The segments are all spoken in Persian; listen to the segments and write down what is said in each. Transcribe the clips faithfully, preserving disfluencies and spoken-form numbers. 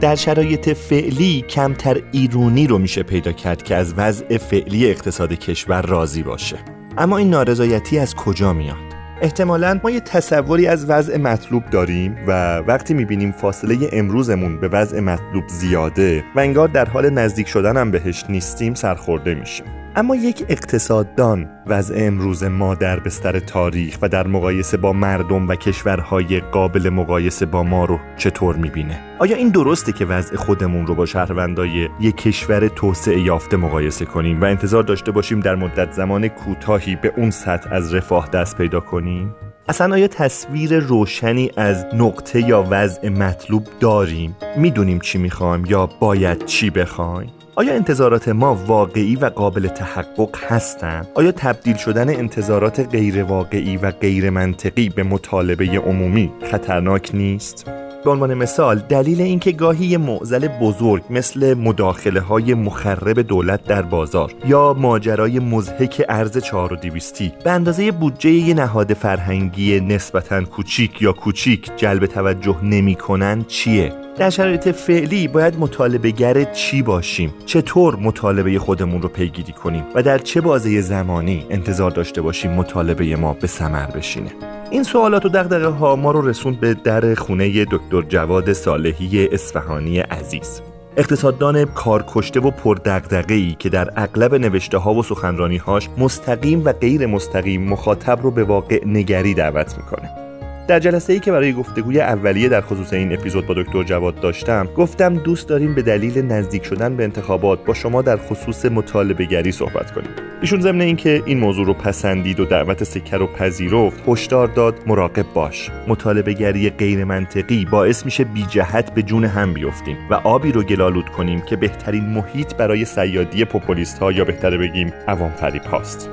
در شرایط فعلی کمتر ایرونی رو میشه پیدا کرد که از وضع فعلی اقتصاد کشور راضی باشه. اما این نارضایتی از کجا میاد؟ احتمالاً ما یه تصوری از وضع مطلوب داریم و وقتی میبینیم فاصله امروزمون به وضع مطلوب زیاده و انگار در حال نزدیک شدن هم بهش نیستیم سرخورده میشیم. اما یک اقتصاددان وضع امروز ما در بستر تاریخ و در مقایسه با مردم و کشورهای قابل مقایسه با ما رو چطور میبینه؟ آیا این درسته که وضع خودمون رو با شهروندای یک کشور توسعه یافته مقایسه کنیم و انتظار داشته باشیم در مدت زمان کوتاهی به اون سطح از رفاه دست پیدا کنیم؟ اصلا آیا تصویر روشنی از نقطه یا وضع مطلوب داریم؟ میدونیم چی میخوایم یا باید چی بخوایم؟ آیا انتظارات ما واقعی و قابل تحقق هستند؟ آیا تبدیل شدن انتظارات غیر واقعی و غیر منطقی به مطالبه عمومی خطرناک نیست؟ به عنوان مثال دلیل اینکه گاهی یه معضل بزرگ مثل مداخله های مخرب دولت در بازار یا ماجرای مضحک ارز چهار و دویستی به اندازه بودجه یه نهاد فرهنگی نسبتاً کوچیک یا کوچیک جلب توجه نمی کنن چیه؟ در شرایط فعلی باید مطالبه گر چی باشیم؟ چطور مطالبه خودمون رو پیگیری کنیم و در چه بازه زمانی انتظار داشته باشیم مطالبه ما به ثمر بشینه؟ این سوالات و دغدغه ها ما رو رسوند به در خونه دکتر جواد صالحی اصفهانی عزیز، اقتصاددان کارکشته و پردغدغه‌ای که در اغلب نوشته‌ها و سخنرانی‌هاش مستقیم و غیر مستقیم مخاطب رو به واقع نگری دعوت میکنه. در جلسه‌ای که برای گفتگوی اولیه در خصوص این اپیزود با دکتر جواد داشتم، گفتم دوست داریم به دلیل نزدیک شدن به انتخابات با شما در خصوص مطالبه گری صحبت کنیم. ایشون ضمن اینکه این موضوع رو پسندید و دعوت سکه رو پذیرفت، هشدار داد مراقب باش. مطالبه گری غیر منطقی باعث میشه بی جهت به جون هم بیفتیم و آبی رو گلالود کنیم که بهترین محیط برای صیادی پوپولیست‌ها یا بهتره بگیم عوام فریب هاست.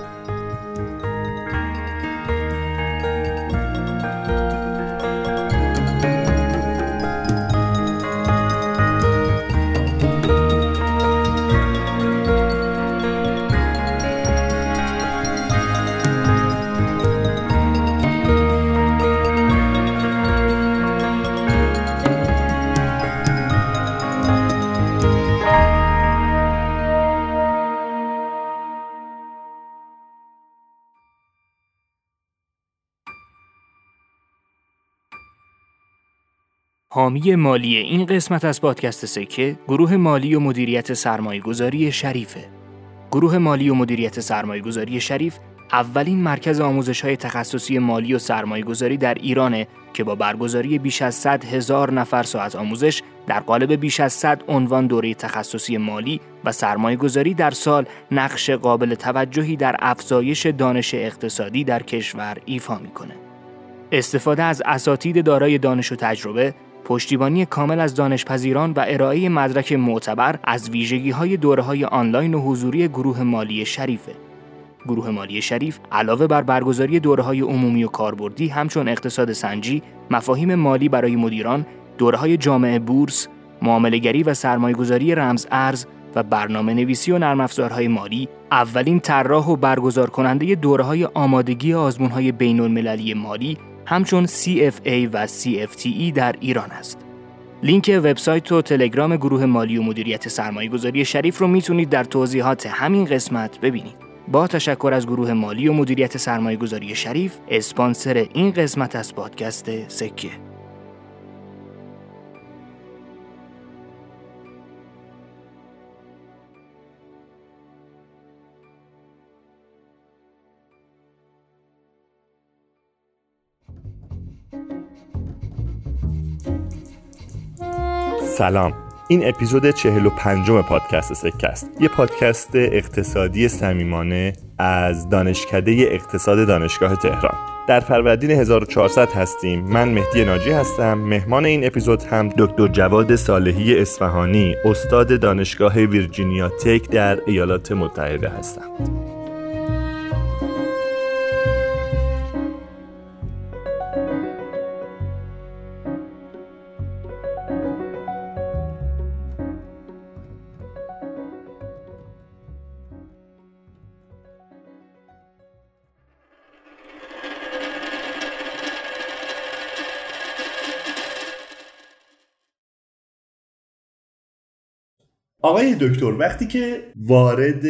حامی مالی این قسمت از پادکست سکه گروه مالی و مدیریت سرمایه‌گذاری شریفه. گروه مالی و مدیریت سرمایه‌گذاری شریف اولین مرکز آموزش‌های تخصصی مالی و سرمایه‌گذاری در ایرانه که با برگزاری بیش از صد هزار نفر ساعت آموزش در قالب بیش از صد عنوان دوره تخصصی مالی و سرمایه‌گذاری در سال نقش قابل توجهی در افزایش دانش اقتصادی در کشور ایفا می‌کنه. استفاده از اساتید دارای دانش و تجربه، پشتیبانی کامل از دانشپذیران و ارائه مدرک معتبر از ویژگی‌های دوره‌های آنلاین و حضوری گروه مالی شریفه. گروه مالی شریف علاوه بر برگزاری دوره‌های عمومی و کاربردی همچون اقتصاد سنجی، مفاهیم مالی برای مدیران، دوره‌های جامعه بورس، معامله‌گری و سرمایه‌گذاری رمز ارز و برنامه‌نویسی و نرم افزارهای مالی، اولین طراح و برگزار کننده دوره‌های آمادگی آزمون‌های بین‌المللی مالی همچون سی اف ای و سی اف تی ای در ایران است. لینک وبسایت و تلگرام گروه مالی و مدیریت سرمایه‌گذاری شریف رو میتونید در توضیحات همین قسمت ببینید. با تشکر از گروه مالی و مدیریت سرمایه‌گذاری شریف، اسپانسر این قسمت از پادکست سکه. سلام، این اپیزود چهل و پنجم پادکست سکه است. یه پادکست اقتصادی صمیمانه از دانشکده اقتصاد دانشگاه تهران. در فروردین هزار و چهارصد هستیم. من مهدی ناجی هستم. مهمان این اپیزود هم دکتر جواد صالحی اصفهانی، استاد دانشگاه ویرجینیا تک در ایالات متحده هستند. آقای دکتر، وقتی که وارد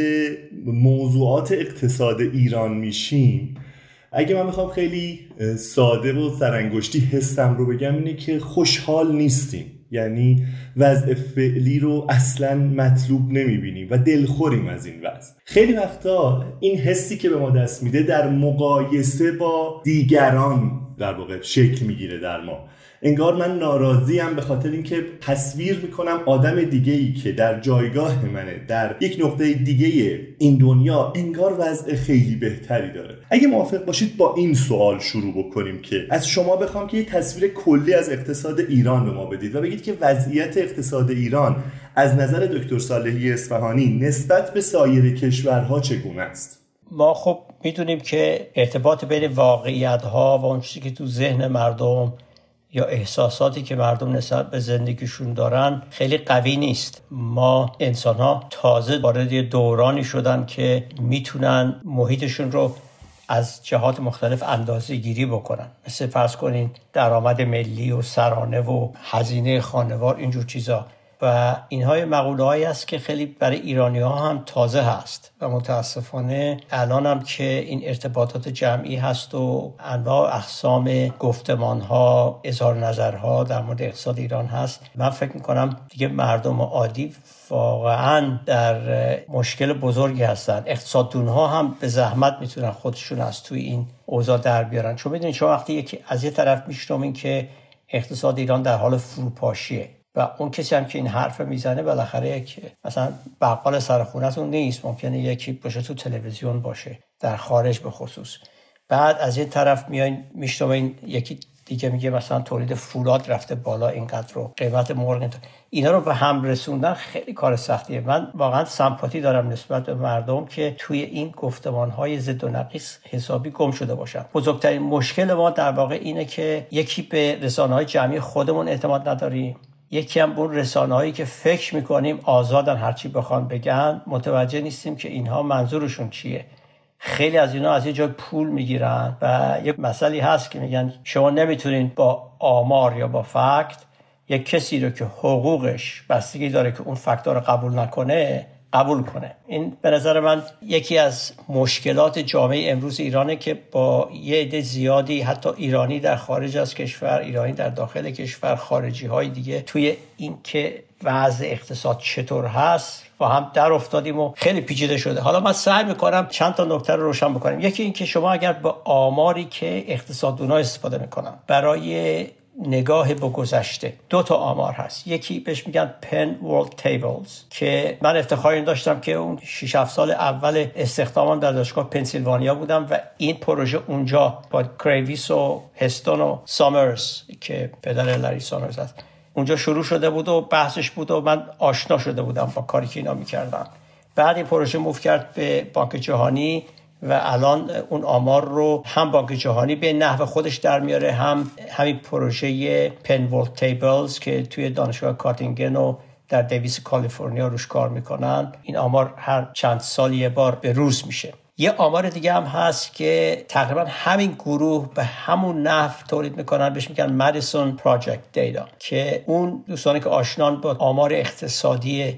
موضوعات اقتصاد ایران میشیم، اگه من بخوام خیلی ساده و سرانگشتی حسم رو بگم اینه که خوشحال نیستیم. یعنی وضع فعلی رو اصلاً مطلوب نمیبینیم و دلخوریم از این وضع. خیلی وقتا این حسی که به ما دست میده در مقایسه با دیگران در واقع شکل میگیره در ما. انگار من ناراضیم به خاطر اینکه تصویر میکنم آدم دیگه‌ای که در جایگاه منه، در یک نقطه دیگه این دنیا، انگار وضع خیلی بهتری داره. اگه موافق باشید با این سوال شروع بکنیم که از شما بخوام که یه تصویر کلی از اقتصاد ایران به ما بدید و بگید که وضعیت اقتصاد ایران از نظر دکتر صالحی اصفهانی نسبت به سایر کشورها چگونه است؟ ما خب میدونیم که ارتباط بین واقعیت‌ها و اون چیزی که تو ذهن مردم یا احساساتی که مردم نسبت به زندگیشون دارن خیلی قوی نیست. ما انسان‌ها تازه وارد دورانی شدن که میتونن محیطشون رو از جهات مختلف اندازه گیری بکنن، مثل فرض کنین درآمد ملی و سرانه و هزینه خانوار، اینجور چیزا. و اینهای مقوله هایی است که خیلی برای ایرانی ها هم تازه هست و متاسفانه الان هم که این ارتباطات جمعی هست و انواع اقسام گفتمان ها، اظهار نظرها در مورد اقتصاد ایران هست، من فکر میکنم دیگه مردم عادی واقعا در مشکل بزرگی هستن. اقتصاددون ها هم به زحمت میتونن خودشون از توی این اوضاع در بیارن. چون میدونید شما وقتی یکی از یه طرف میشنوین که اقتصاد ایران در حال فروپاشیه و اون کسی هم که این حرف میزنه بالاخره یک مثلا بقال سر خونه‌تون نیست، ممکنه یکی باشه تو تلویزیون باشه در خارج به خصوص. بعد از این طرف میاین میشنوین یکی دیگه میگه مثلا تولید فولاد رفته بالا اینقدر رو، قیمت مرغ اینطور. اینا رو به هم رسوندن خیلی کار سختیه. من واقعا سمپاتی دارم نسبت به مردم که توی این گفتمان‌های ضد و نقیض حسابی گم شده باشن. بزرگترین مشکل ما در واقع اینه که یکی به رسانه‌های جمعی خودمون اعتماد نداریم، یکی هم اون رسانه‌هایی که فکر می‌کنیم آزادن هرچی بخوان بگن، متوجه نیستیم که اینها منظورشون چیه. خیلی از اینا از یه جای پول میگیرن و یک مسئله هست که میگن شما نمیتونین با آمار یا با فکت یک کسی رو که حقوقش بستگی داره که اون فکت‌ها رو قبول نکنه قبول کنه. این به نظر من یکی از مشکلات جامعه امروز ایرانه که با یه عده زیادی حتی ایرانی در خارج از کشور، ایرانی در داخل کشور، خارجی های دیگه توی این که وضع اقتصاد چطور هست با هم در افتادیم و خیلی پیچیده شده. حالا من سعی میکنم چند تا نکته رو روشن بکنم. یکی این که شما اگر با آماری که اقتصاددونا استفاده میکنن برای نگاه به گذشته، دو تا آمار هست. یکی بهش میگن Penn World Tables که من افتخار این داشتم که اون شش هفت سال اول استخدامم در دانشگاه پنسیلوانیا بودم و این پروژه اونجا با کریویس و هستون و سامرز که پدر لری سامرز هست اونجا شروع شده بود و بحثش بود و من آشنا شده بودم با کاری که اینا میکردن. بعد این پروژه موف کرد به بانک جهانی و الان اون آمار رو هم بانک جهانی به نحو خودش در میاره، هم همین پروژه پن ورلد تیبلز که توی دانشگاه کاتینگن و در دیویس کالیفرنیا روش کار میکنن. این آمار هر چند سال یه بار به روز میشه. یه آمار دیگه هم هست که تقریبا همین گروه به همون نحو تولید میکنن، بهش میگن مادیسون پراجکت دیتا، که اون دوستانی که آشنان با آمار اقتصادی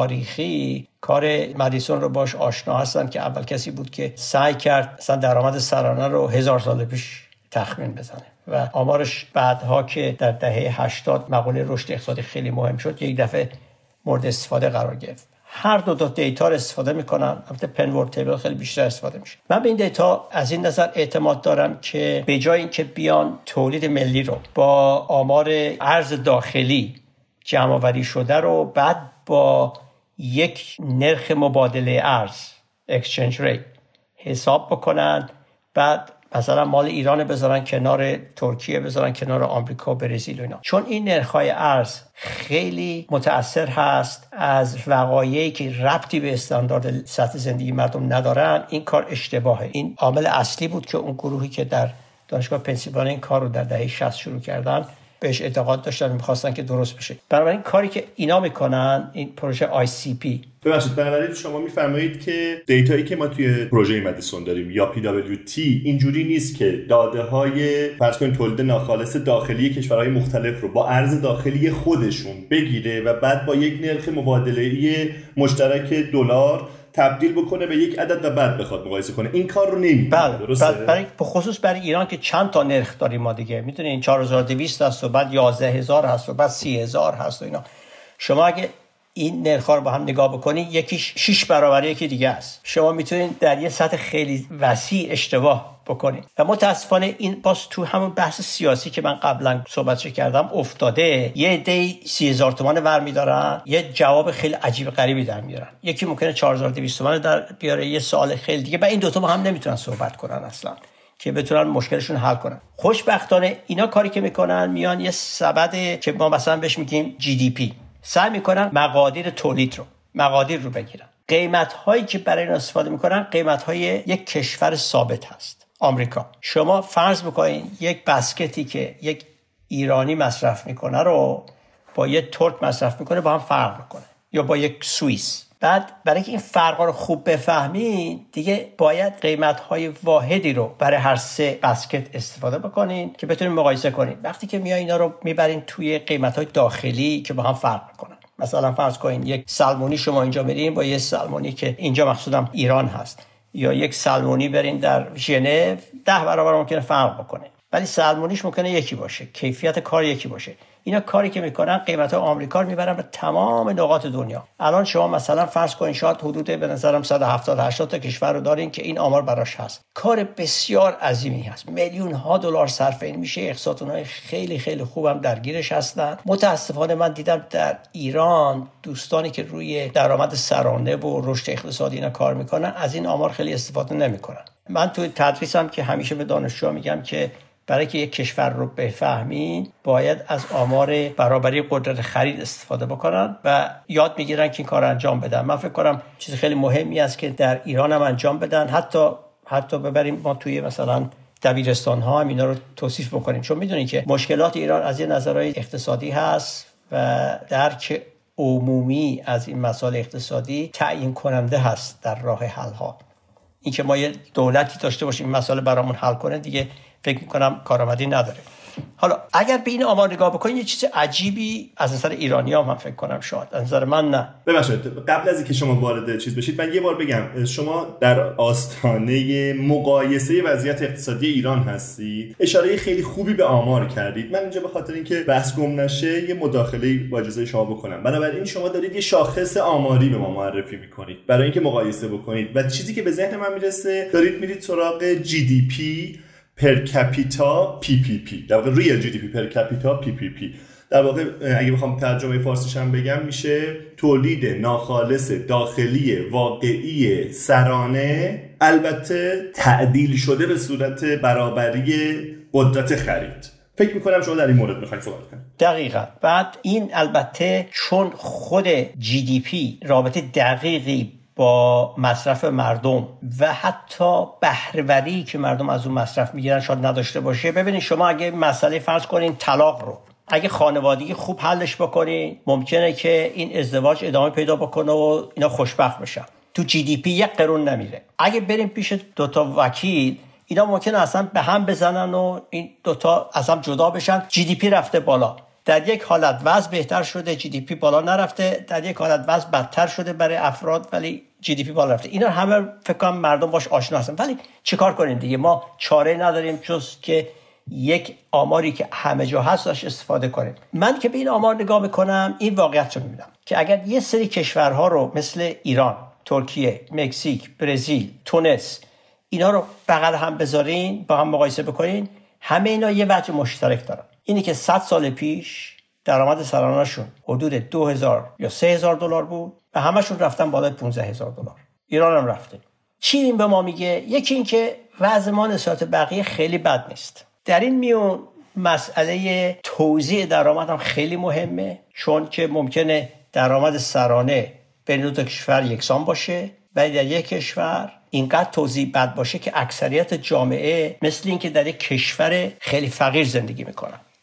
تاریخی کار مادیسون رو باش آشنا هستن که اول کسی بود که سعی کرد مثلا درآمد سرانه رو هزار سال پیش تخمین بزنه و آمارش بعدها که در دهه هشتاد مقوله رشد اقتصادی خیلی مهم شد یک دفعه مورد استفاده قرار گرفت. هر دو تا دیتا رو استفاده میکنن، البته پن ورلد تیبل خیلی بیشتر استفاده میشه. من به این دیتا از این نظر اعتماد دارم که به جای اینکه بیان تولید ملی رو با آمار ارز داخلی جمع آوری شده رو بعد با یک نرخ مبادله ارز exchange rate حساب بکنن، بعد مثلا مال ایران بذارن کنار ترکیه، بذارن کنار آمریکا، برزیل و اینا، چون این نرخ‌های ارز خیلی متأثر هست از وقایعی که ربطی به استاندارد سطح زندگی مردم ندارن، این کار اشتباهه. این عامل اصلی بود که اون گروهی که در دانشگاه پنسیلوانیا این کار رو در دهه شصت شروع کردن بهش اعتقاد داشتن، می‌خواستن که درست بشه. بنابراین کاری که اینا میکنن، این پروژه آی سی پی، ببخشید بنابراین شما میفرمایید که دیتایی که ما توی پروژه مدیسون داریم یا پی دبلیو تی اینجوری نیست که داده‌های فرض کنید تولید ناخالص داخلی کشورهای مختلف رو با ارز داخلی خودشون بگیره و بعد با یک نرخ مبادله‌ای مشترک دلار تبدیل بکنه به یک عدد و بعد بخواد مقایسه کنه. این کار رو نمی‌کنه. درسته؟ برای به خصوص برای ایران که چند تا نرخ داریم ما دیگه، می‌دونین چهار هزار و دویست هست و بعد یازده هزار هست و بعد سی هزار هست و اینا. شما اگه این نرخ‌ها رو با هم نگاه بکنید، یکیش شش برابر یکی دیگه است. شما میتونید در یه سطح خیلی وسیع اشتباه بکنید و متاسفانه این باز تو همون بحث سیاسی که من قبلا صحبتش کردم افتاده. یه عده سی هزار تومان ور میدارن، یه جواب خیلی عجیب غریبی در میارن. یکی ممکنه چهار هزار و دویست تومان در بیاره، یه سوال خیلی دیگه، و این دوتا با هم نمیتونن صحبت کنن اصلا که بتونن مشکلشون حل کنن. خوشبختانه اینا کاری که میکنن، میان یه سبد که ما مثلا بهش میگیم جی دی پی، سعی میکنن مقادیر تولید رو مقادیر رو بگیرن. قیمت هایی که برای این استفاده میکنن قیمت های یک کشور ثابت هست، آمریکا. شما فرض بکنین یک بسکتی که یک ایرانی مصرف میکنه رو با یک ترک مصرف میکنه با هم فرق میکنه، یا با یک سوئیس. بعد برای اینکه این فرقا رو خوب بفهمین دیگه باید قیمت‌های واحدی رو برای هر سه بسکت استفاده بکنین که بتونین مقایسه کنین. وقتی که میای اینا رو میبرین توی قیمت‌های داخلی که با هم فرق میکنن، مثلا فرض کنین یک سالمونی شما اینجا برین با یک سالمونی که اینجا مقصودم ایران هست، یا یک سالمونی برین در ژنو، ده برابر ممکنه فرق بکنه، ولی سالمونیش ممکنه یکی باشه، کیفیت کار یکی باشه. اینا کاری که میکنن قیمت آمریکا رو میبرن به تمام نقاط دنیا. الان شما مثلا فرض کنین شاید حدود به نظرم صد و هفتاد هشتاد تا کشور رو دارین که این آمار براش هست. کار بسیار عظیمی هست، میلیون ها دلار صرف این میشه، اقتصادهای خیلی خیلی خوبم درگیرش هستن. متاسفانه من دیدم در ایران دوستانی که روی درآمد سرانه و رشد اقتصادی اینا کار میکنن از این آمار خیلی استفاده نمیکنن. من توی تدریسم که همیشه به دانشجوها میگم که برای که یک کشور رو بفهمین باید از آمار برابری قدرت خرید استفاده بکنن و یاد میگیرن که این کار انجام بدن. من فکر کنم چیز خیلی مهمی است که در ایران هم انجام بدن، حتی حتی ببریم ما توی مثلا دبیرستان ها هم اینا رو توصیف بکنیم، چون میدونید که مشکلات ایران از یه نظرهای اقتصادی هست و درک عمومی از این مسائل اقتصادی تعیین کننده هست در راه حل ها. این که ما یه دولتی داشته باشیم این مسائل برامون حل کنه دیگه فکر میکنم کارآمدی نداره. حالا اگر به این آمار نگاه بکنید یه چیز عجیبی از نظر ایرانی‌ها من فکر کنم، شاید از نظر من نه. ببخشید قبل از اینکه شما وارد چیز بشید من یه بار بگم، شما در آستانه مقایسه وضعیت اقتصادی ایران هستید، اشاره خیلی خوبی به آمار کردید. من اینجا به خاطر اینکه بحث گم نشه یه مداخله با اجازه شما بکنم. بنابراین شما دارید یه شاخص آماری به ما معرفی میکنید برای اینکه مقایسه بکنید و چیزی که به ذهن من میرسه دارید میرید سراغ جی دی پی پر کپیتا پی پی پی، در واقع ریل جی دی پی پر کپیتا پی پی پی. در واقع اگه بخوام ترجمه فارسیش هم بگم میشه تولید ناخالص داخلی واقعی سرانه، البته تعدیل شده به صورت برابری قدرت خرید. فکر میکنم شما در این مورد میخواید صحبت کنید. دقیقاً. بعد این البته چون خود جی دی پی رابطه دقیقی با مصرف مردم و حتی بهره‌وری که مردم از اون مصرف میگیرن شاید نداشته باشه. ببینید شما اگه مسئله فرض کنین طلاق رو اگه خانوادگی خوب حلش بکنین ممکنه که این ازدواج ادامه پیدا بکنه و اینا خوشبخت بشن. تو جی دی پی یک قرون نمیره. اگه بریم پیش دوتا وکیل اینا ممکنه اصلا به هم بزنن و این دوتا اصلا جدا بشن. جی دی پی رفته بالا. در یک حالت وضع بهتر شده، جی دی پی بالا نرفته. در یک حالت وضع بدتر شده برای افراد ولی جی دی پی بالا رفته. اینا همه فکر کنم مردم باش آشنا هستن. ولی چیکار کنیم دیگه؟ ما چاره نداریم جز که یک آماری که همه جا هست داشت استفاده کنیم. من که به این آمار نگاه میکنم این واقعیت رو میبینم که اگر یه سری کشورها رو مثل ایران، ترکیه، مکزیک، برزیل، تونس اینا رو بغل هم بذارین با هم مقایسه بکنین، همه اینا یه وجه مشترک دارن. اینی که صد سال پیش درآمد سرانه‌شون حدود دو هزار یا سه هزار دلار بود و همشون رفتن بالای پانزده هزار دلار. ایران هم رفته. چی این به ما میگه؟ یکی این که وضع ما نسبت بقیه خیلی بد نیست. در این میون مسئله توزیع درآمد هم خیلی مهمه، چون که ممکنه درآمد سرانه بین دو تا کشور یکسان باشه ولی در یک کشور اینقدر توزیع بد باشه که اکثریت جامعه مثل این که در یک کشور خیلی فقیر زندگی میکنن.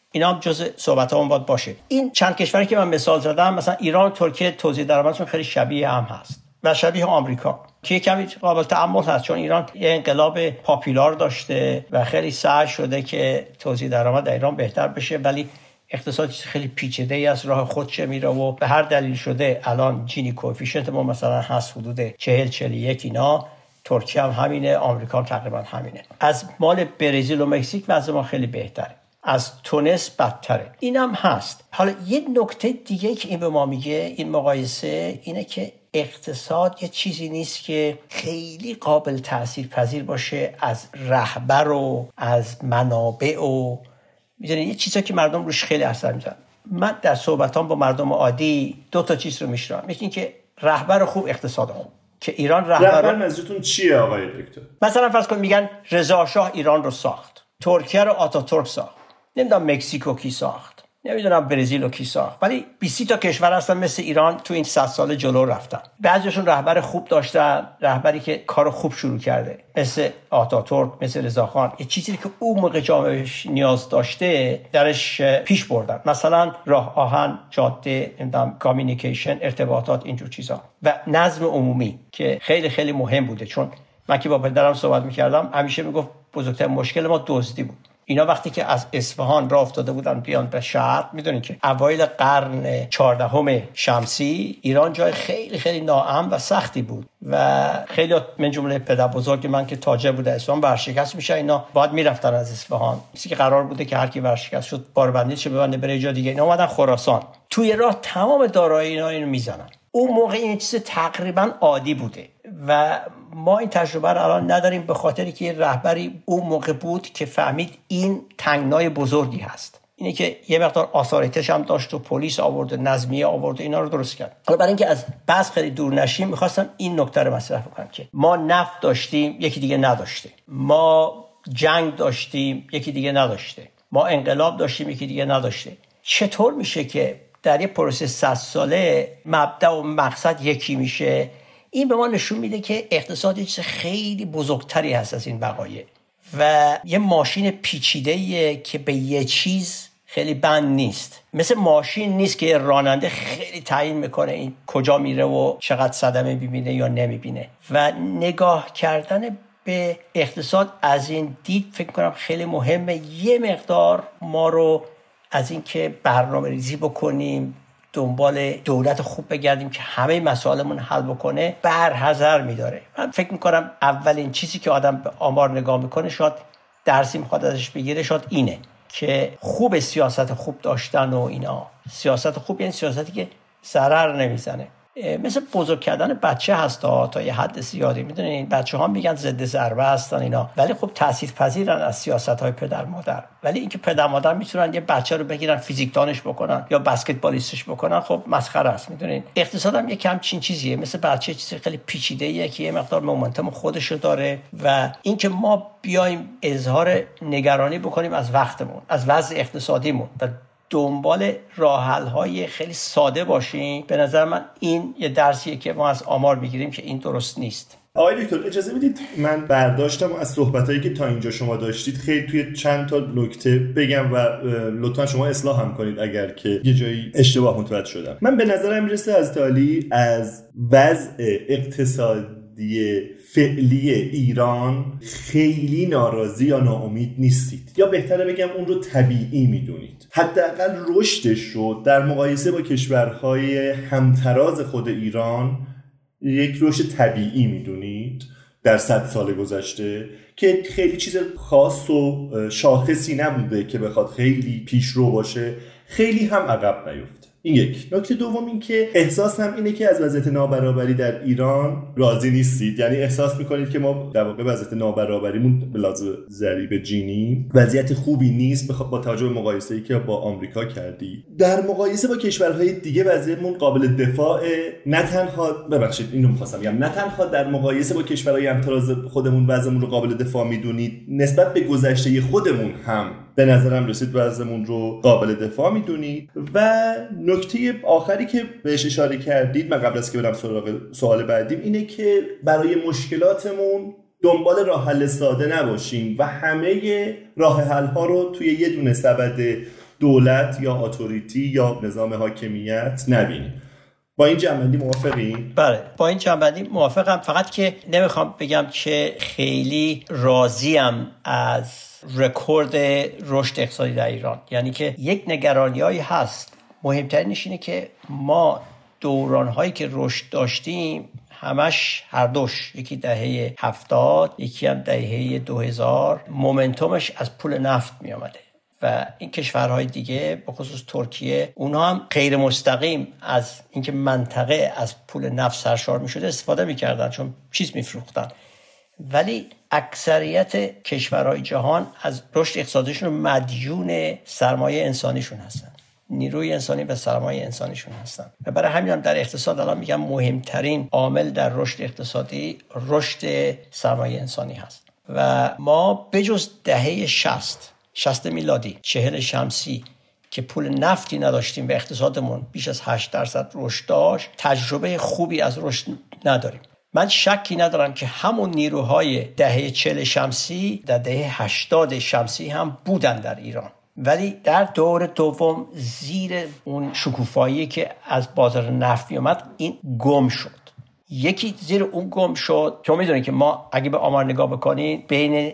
اینا هم جزء صحبتامون باید باشه. این چند کشوری که من مثال زدم، مثلا ایران و ترکیه، توزیع درآمدشون خیلی شبیه هم هست و شبیه آمریکا که کمی قابل تأمل هست، چون ایران یه انقلاب پاپولار داشته و خیلی سعی شده که توزیع درآمد در ایران بهتر بشه، ولی اقتصاد خیلی پیچیده‌ای از راه خودش میره و به هر دلیل شده الان جینی کوفیشنت ما مثلا هست حدود چهل چهل و یک، اینا ترکیه هم همینه، آمریکا هم تقریبا همینه. از مال برزیل و مکزیک وضع ما خیلی بهتره، از تونس بدتره. اینم هست. حالا یه نکته دیگه که این به ما میگه این مقایسه اینه که اقتصاد یه چیزی نیست که خیلی قابل تأثیر پذیر باشه از رهبر و از منابع و میدونید یه چیزا که مردم روش خیلی اثر میذارن. من در صحبتام با مردم عادی دو تا چیز رو میشنوم. یکی این که رهبر خوب، اقتصاد خوب. که ایران رهبر رهبر منظورتون چیه آقای دکتر؟ مثلا فرض کن میگن رضا شاه ایران رو ساخت، ترکیه رو آتاتورک ساخت، نمیدونم مکزیکو کی ساخت، نمیدونم برزیل رو کی ساخت، ولی بیست تا کشور هستن مثل ایران تو این صد سال جلو رفتن. بعضیشون رهبر خوب داشتن، رهبری که کار خوب شروع کرده، مثل آتاتورک، مثل رضاخان، یه چیزی که اون موقع جامعهش نیاز داشته درش پیش بردن، مثلا راه آهن، جاده، نمیدونم کامیونیکیشن، ارتباطات، اینجور چیزا و نظم عمومی که خیلی خیلی مهم بوده. چون من که با پدرم صحبت می‌کردم همیشه میگفت بزرگترین مشکل ما دزدی بود. اینا وقتی که از اصفهان راه افتاده بودن بیان به شرق، میدونین که اوایل قرن چهاردهم شمسی ایران جای خیلی خیلی ناامن و سختی بود و خیلی من جمله پدر بزرگ من که تاجر بوده اصفهان ورشکست میشه، اینا باید میرفتن از اصفهان، چیزی که قرار بوده که هر کی ورشکست شد باربندیش ببنده بره جای دیگه. اینا اومدن خراسان، توی راه تمام دارایی اینا اینو میزنن. اون موقع این چیز تقریبا عادی بوده و ما این تجربه رو الان نداریم، به خاطری که یه رهبری اون موقع بود که فهمید این تنگنای بزرگی هست. اینه که یه مقدار آثاریتش هم داشت و پلیس آورد، نظمیه آورد، اینا رو درست کرد. حالا برای اینکه از بس خیلی دور نشیم می‌خواستم این نکته رو مطرح کنم که ما نفت داشتیم، یکی دیگه نداشته. ما جنگ داشتیم، یکی دیگه نداشته. ما انقلاب داشتیم، یکی دیگه نداشته. چطور میشه که در یه پروسه صد ساله مبدأ و مقصد یکی میشه؟ این به ما نشون میده که اقتصاد یه چیز خیلی بزرگتری هست از این وقایع و یه ماشین پیچیده‌ایه که به یه چیز خیلی بند نیست. مثل ماشین نیست که راننده خیلی تعیین میکنه این کجا میره و چقدر صدمه میبینه یا نمیبینه. و نگاه کردن به اقتصاد از این دید فکر کنم خیلی مهمه. یه مقدار ما رو از این که برنامه ریزی بکنیم، دنبال دولت خوب بگردیم که همه مسائلمون حل بکنه، برحذر میداره. من فکر میکنم اولین چیزی که آدم به آمار نگاه میکنه، شاید درسی میخواد ازش بگیره، شاید اینه که خوب سیاست خوب داشتن و اینا. سیاست خوب یعنی سیاستی که ضرر نمیزنه. مثل بزرگ کردن بچه هست تا یه حد زیادی. میدونین این بچه ها میگن ضد ضربه هستن اینا، ولی خب تاثیرپذیرن از سیاست های پدر مادر. ولی اینکه پدر مادر میتونن یه بچه رو بگیرن فیزیکدانش بکنن یا بسکتبالیستش بکنن، خب مسخره است. میدونین اقتصاد هم یه کم چین چیزیه، مثل بچه چیزی خیلی پیچیده‌ایه که یه مقدار مومنتوم خودشو داره و اینکه ما بیایم اظهار نگرانی بکنیم از وقتمون، از وضع اقتصادیمون و دنبال راه حل‌های خیلی ساده باشیم، به نظر من این یه درسیه که ما از آمار میگیریم که این درست نیست. آقای دکتر اجازه بدید من برداشتم از صحبتایی که تا اینجا شما داشتید خیلی توی چند تا نکته بگم و لطفا شما اصلاح هم کنید اگر که یه جایی اشتباه متوجه شدم. من به نظرم میرسه از تعالی از وضع اقتصادی فعلی ایران خیلی ناراضی یا ناامید نیستید، یا بهتره بگم اون رو طبیعی میدونید. حداقل رشدش رو در مقایسه با کشورهای همتراز خود ایران یک رشد طبیعی میدونید در صد سال گذشته که خیلی چیز خاص و شاخصی نبوده که بخواد خیلی پیشرو باشه، خیلی هم عقب نیفته. این یک. نکته دوم این که احساسم اینه که از وضعیت نابرابری در ایران راضی نیستید، یعنی احساس میکنید که ما در واقع وضعیت نابرابریمون به لحاظ ضریب جینی وضعیت خوبی نیست با توجه به مقایسه‌ای که با آمریکا کردی. در مقایسه با کشورهای دیگه وضعیتمون قابل دفاع، نه تنها ببخشید اینو می‌خواستم بگم، نه تنها در مقایسه با کشورهای همتراز خودمون وضعمون رو قابل دفاع میدونید، نسبت به گذشته خودمون هم به نظرم رسید وضعمون رو قابل دفاع میدونید. و نکته آخری که بهش اشاره کردید، من قبل از که برم سراغ سوال بعدیم، اینه که برای مشکلاتمون دنبال راه حل ساده نباشیم و همه راه حل ها رو توی یه دونه سبد دولت یا اتوریتی یا نظام حاکمیت نبینیم. با این جنبندی موافقی؟ بله، با این جنبندی موافقم، فقط که نمیخوام بگم که خیلی راضیم از رکورد رشد اقتصادی در ایران. یعنی که یک نگرانیایی هست، مهمترینش اینه که ما دورانهایی که رشد داشتیم همش هر دوش، یکی دهه هفتاد، یکی هم دهه دو هزار، مومنتومش از پول نفت می آمده و این کشورهای دیگه به خصوص ترکیه، اونها هم غیر مستقیم از اینکه منطقه از پول نفت سرشار می شده استفاده می کردن، چون چیز می فروختن. ولی اکثریت کشورهای جهان از رشد اقتصادیشون مدیون سرمایه انسانیشون هستن، نیروی انسانی و سرمایه انسانیشون هستن و برای همین هم در اقتصاد الان میگم مهمترین عامل در رشد اقتصادی رشد سرمایه انسانی هست. و ما بجز دهه شصت شصت میلادی، چهل شمسی که پول نفتی نداشتیم و اقتصادمون بیش از هشت درصد رشد داشت، تجربه خوبی از رشد نداریم. من شکی ندارم که همون نیروهای دهه چهل شمسی در دهه هشتاد شمسی هم بودن در ایران، ولی در دور دوم زیر اون شکوفایی که از بازار نفت می اومد این گم شد. یکی زیر اون گم شد. شما میدونید که ما اگه به آمار نگاه بکنید بین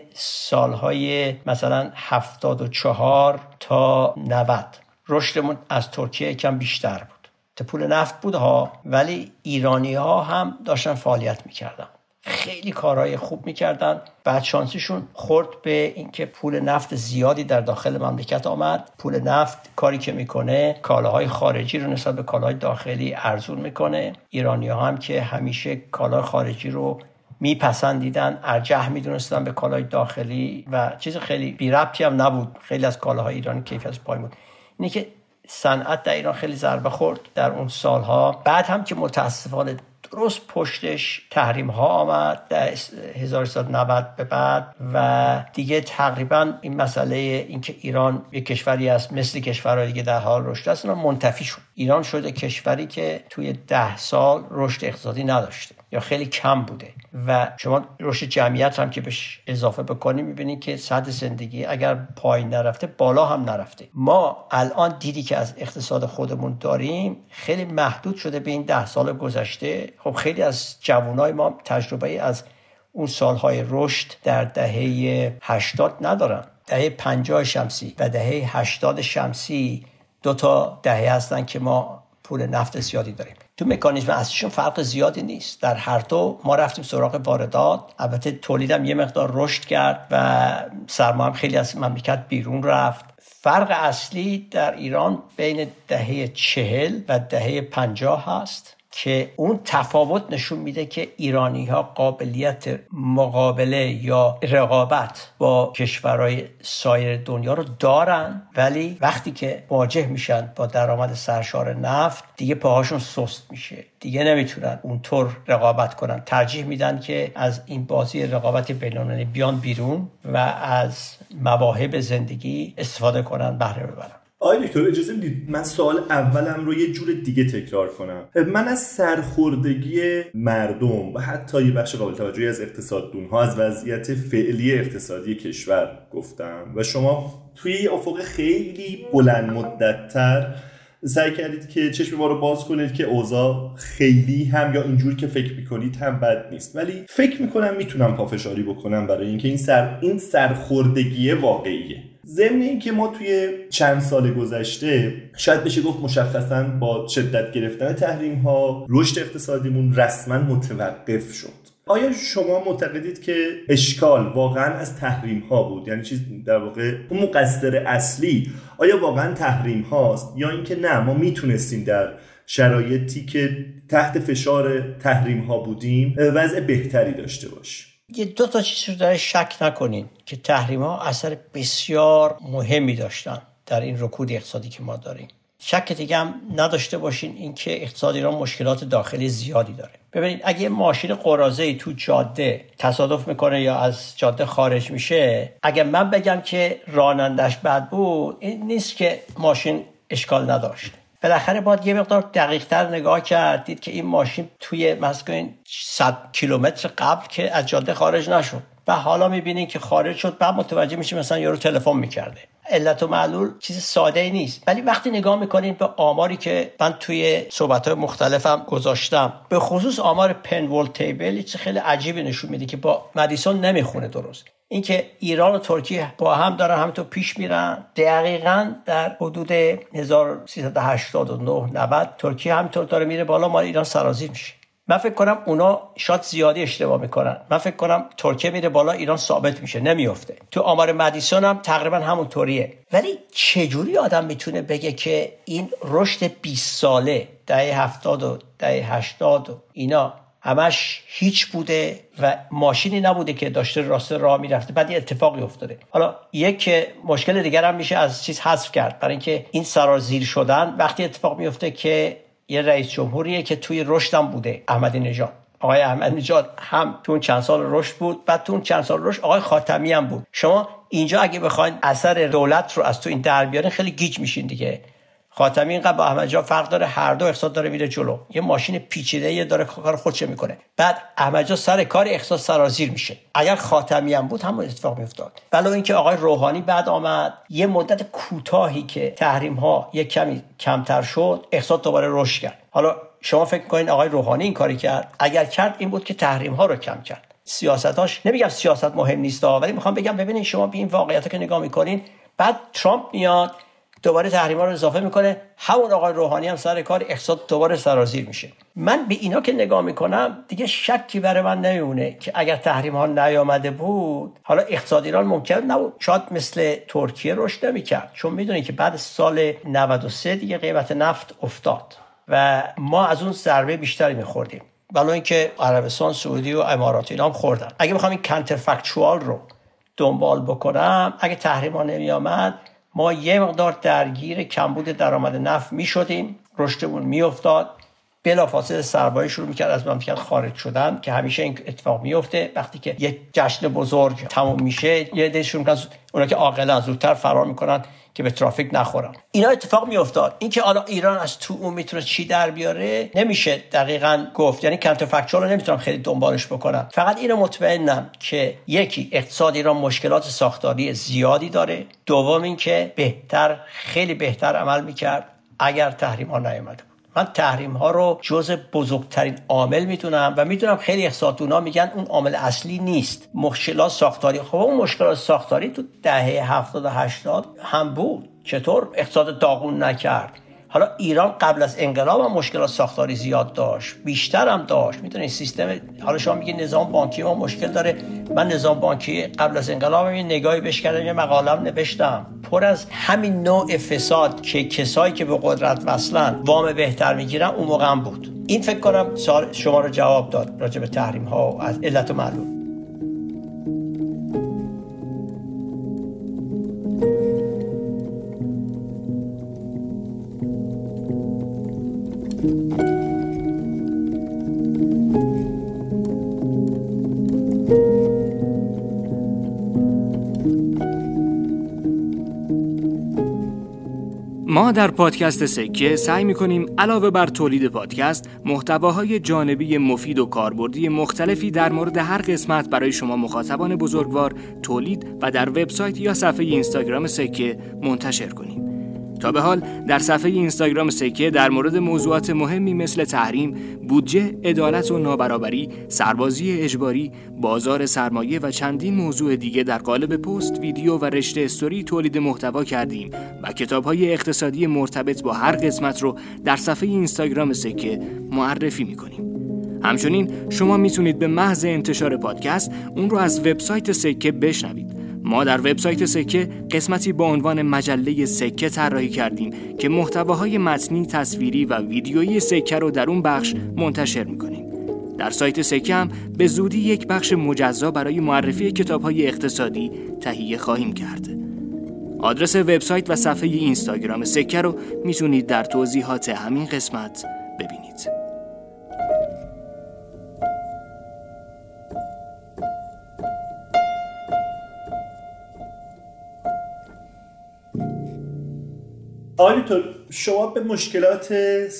سالهای مثلا هفتاد و چهار تا نود رشدمون از ترکیه کم بیشتر بود. پول نفت بود ها، ولی ایرانی ها هم داشتن فعالیت میکردن، خیلی کارهای خوب میکردن. بعد شانسیشون خورد به اینکه پول نفت زیادی در داخل مملکت آمد. پول نفت کاری که میکنه کالاهای خارجی رو نسبت به کالاهای داخلی ارزون میکنه. ایرانی ها هم که همیشه کالای خارجی رو میپسندیدن، ارجح میدونستن به کالای داخلی و چیز خیلی بی ربطی هم نبود. خیلی از کالاهای ایرانی کیفیتش پایین بود. اینه که صنعت در ایران خیلی ضربه خورد در اون سالها. بعد هم که متاسفانه درست پشتش تحریم ها آمد در هزار و سیصد و نود به بعد و دیگه تقریبا این مسئله این که ایران یک کشوری است مثل کشورهای دیگه در حال رشد است منتفی شد. ایران شده کشوری که توی ده سال رشد اقتصادی نداشته یا خیلی کم بوده و شما رشد جمعیت هم که بهش اضافه بکنی میبینید که سطح زندگی اگر پایین نرفته بالا هم نرفته. ما الان دیدی که از اقتصاد خودمون داریم خیلی محدود شده به این ده سال گذشته. خب خیلی از جوانای ما تجربه از اون سالهای رشد در دهه هشتاد ندارن. دهه پنجاه شمسی و دهه هشتاد شمسی دو تا دهه هستن که ما پول نفت زیادی داریم. تو مکانیزم اصلیشون فرق زیادی نیست. در هر دو ما رفتیم سراغ واردات. البته تولیدم یه مقدار رشد کرد و سرمایه خیلی از مملکت بیرون رفت. فرق اصلی در ایران بین دهه چهل و دهه پنجاه هست که اون تفاوت نشون میده که ایرانی ها قابلیت مقابله یا رقابت با کشورهای سایر دنیا رو دارن، ولی وقتی که مواجه میشن با درآمد سرشار نفت دیگه پاهاشون سست میشه، دیگه نمیتونن اونطور رقابت کنن. ترجیح میدن که از این بازی رقابت بین‌المللی بیان بیرون و از مواهب زندگی استفاده کنن، بهره ببرن. آقای دکتر اجازه میدید من سوال اولم رو یه جور دیگه تکرار کنم. من از سرخوردگی مردم و حتی یه بخش قابل توجهی از اقتصاددون‌ها از وضعیت فعلی اقتصادی کشور گفتم و شما توی یه افق خیلی بلند مدت‌تر سعی کردید که چشم ما رو باز کنید که اوضاع خیلی هم یا اینجور که فکر میکنید هم بد نیست، ولی فکر میکنم میتونم پافشاری بکنم برای اینکه این سر این سرخوردگی واقعیه. ضمن این که ما توی چند سال گذشته شاید بشه گفت مشخصاً با شدت گرفتن تحریم ها رشد اقتصادیمون رسما متوقف شد. آیا شما معتقدید که اشکال واقعا از تحریم ها بود؟ یعنی چیز در واقع اون مقصر اصلی آیا واقعا تحریم هاست یا اینکه نه ما میتونستیم در شرایطی که تحت فشار تحریم ها بودیم وضع بهتری داشته باشیم؟ یه دو تا چیز رو در شک نکنین که تحریم ها اثر بسیار مهمی داشتن در این رکود اقتصادی که ما داریم. شک دیگه هم نداشته باشین این که اقتصاد ایران مشکلات داخلی زیادی داره. ببینید اگه ماشین قراضه‌ای تو جاده تصادف میکنه یا از جاده خارج میشه، اگه من بگم که رانندش بد بود این نیست که ماشین اشکال نداشت. بالاخره باید یه مقدار دقیق‌تر نگاه کرد، دید که این ماشین توی مثلا صد کیلومتر قبل که از جاده خارج نشد، و حالا میبینین که خارج شد، بعد متوجه میشه مثلا یارو تلفن میکرده. علت و معلول چیز ساده ای نیست، ولی وقتی نگاه میکنین به آماری که من توی صحبت‌های مختلفم گذاشتم، به خصوص آمار پنول تیبل، چیز خیلی عجیبی نشون میده که با مدیسون نمیخونه درست. اینکه ایران و ترکیه با هم دارن همینطور پیش میرن، دقیقاً در حدود هزار و سیصد و هشتاد و نه نود ترکیه همینطور داره میره بالا، ما ایران سرازیر میشه. من فکر کنم اونا شاید زیادی اشتباه میکنن. من فکر کنم ترکیه میره بالا، ایران ثابت میشه، نمیافته. تو آمار مدیسون هم تقریبا همونطوریه. ولی چجوری آدم میتونه بگه که این رشد بیست ساله دهه هفتاد و دهه هشتاد و اینا همش هیچ بوده و ماشینی نبوده که داشته راست راه میرفته، بعد یه اتفاقی افتاده؟ حالا یک مشکل دیگر هم میشه از چیز حذف کرد، برای اینکه این سرازیر شدن وقتی اتفاق میفته که یه رئیس جمهوریه که توی رشدم بوده، احمدی نژاد. آقای احمدی نژاد هم تو اون چند سال رشد بود، بعد تو اون چند سال رشد آقای خاتمی هم بود. شما اینجا اگه بخواید اثر دولت رو از تو این در بیارین خیلی گیج میشین دیگه. خاتمی اینقدر با احمدی نژاد فرق داره، هر دو اقتصاد داره میره جلو، یه ماشین پیچیده داره کار خودش میکنه. بعد احمدی نژاد سر کار اقتصاد سرازیر میشه. اگر خاتمی هم بود همون اتفاق میافتاد. ولی اینکه آقای روحانی بعد آمد، یه مدت کوتاهی که تحریم ها یه کمی کمتر شد، اقتصاد دوباره رشد کرد. حالا شما فکر کنین آقای روحانی این کاری کرد؟ اگر کرد این بود که تحریم ها رو کم کرد. سیاستاش، نمیگم سیاست مهم نیست، ولی میخوام بگم ببینید شما به این واقعیت که نگاه میکنین، بعد ترامپ میاد دوباره تحریم‌ها رو اضافه میکنه، همون آقای روحانی هم سر کار اقتصاد دوباره سرازیر میشه. من به اینا که نگاه میکنم دیگه شکی برای من نمیمونه که اگر تحریم‌ها نیامده بود، حالا اقتصاد ایران ممکن نبود، شاید مثل ترکیه رشد نمی‌کرد، چون میدونید که بعد سال نود و سه دیگه قیمت نفت افتاد و ما از اون ضربه بیشتری میخوردیم، ولی اینکه عربستان، سعودی و امارات اینا هم خوردن. اگه بخوام این کانترفکچوال رو دنبال بکنم، اگه تحریم‌ها نمیامد ما یه مقدار درگیر کمبود درآمد نفت میشدیم، رشدمون میافتاد، بلافاصله سرمایه شروع میکرد از مملکت خارج شدن که همیشه این اتفاق میفته. وقتی که یک جشن بزرگ تموم میشه، یه عده‌شون میگن، اونا که عاقلن زودتر فرار میکنن که به ترافیک نخورن. اینا اتفاق میافتاد. اینکه حالا ایران از تو اون میتونه چی در بیاره نمیشه دقیقاً گفت، یعنی کانترفکچوال رو نمیتونم خیلی دنبالش بکنم. فقط اینو مطمئنم که یکی، اقتصاد ایران مشکلات ساختاری زیادی داره، دوم اینکه بهتر، خیلی بهتر عمل میکرد اگر تحریم ها نیامده. من تحریم ها رو جزء بزرگترین عامل میدونم و میدونم خیلی اقتصاددونا میگن اون عامل اصلی نیست، مشکلات ساختاری. خب اون مشکلات ساختاری تو دهه هفتاد و هشتاد هم بود، چطور اقتصاد داغون نکرد؟ حالا ایران قبل از انقلاب هم مشکلات ساختاری زیاد داشت، بیشتر هم داشت. میدونید سیستم، حالا شما میگید نظام بانکی ما مشکل داره، من نظام بانکی قبل از انقلاب یه نگاهی بهش کردم، یه مقاله‌ام نوشتم، پر از همین نوع فساد که کسایی که به قدرت وصلن وام بهتر میگیرن اون موقع هم بود. این فکر کنم سوال شما رو جواب داد راجع به تحریم ها و از علت و معلول. ما در پادکست سکه سعی می‌کنیم علاوه بر تولید پادکست، محتواهای جانبی مفید و کاربردی مختلفی در مورد هر قسمت برای شما مخاطبان بزرگوار تولید و در وبسایت یا صفحه اینستاگرام سکه منتشر کنیم. تا به حال در صفحه اینستاگرام سکه در مورد موضوعات مهمی مثل تحریم، بودجه، عدالت و نابرابری، سربازی اجباری، بازار سرمایه و چندین موضوع دیگه در قالب پست، ویدیو و رشته استوری تولید محتوا کردیم و کتاب‌های اقتصادی مرتبط با هر قسمت رو در صفحه اینستاگرام سکه معرفی می‌کنیم. همچنین شما میتونید به محض انتشار پادکست اون رو از وبسایت سکه بشنوید. ما در وبسایت سکه قسمتی با عنوان مجله سکه طراحی کردیم که محتواهای متنی، تصویری و ویدیویی سکه رو در اون بخش منتشر می‌کنیم. در سایت سکه هم به زودی یک بخش مجزا برای معرفی کتاب‌های اقتصادی تهیه خواهیم کرد. آدرس وبسایت و صفحه اینستاگرام سکه رو میتونید در توضیحات همین قسمت ببینید. آقای دکتر، شما به مشکلات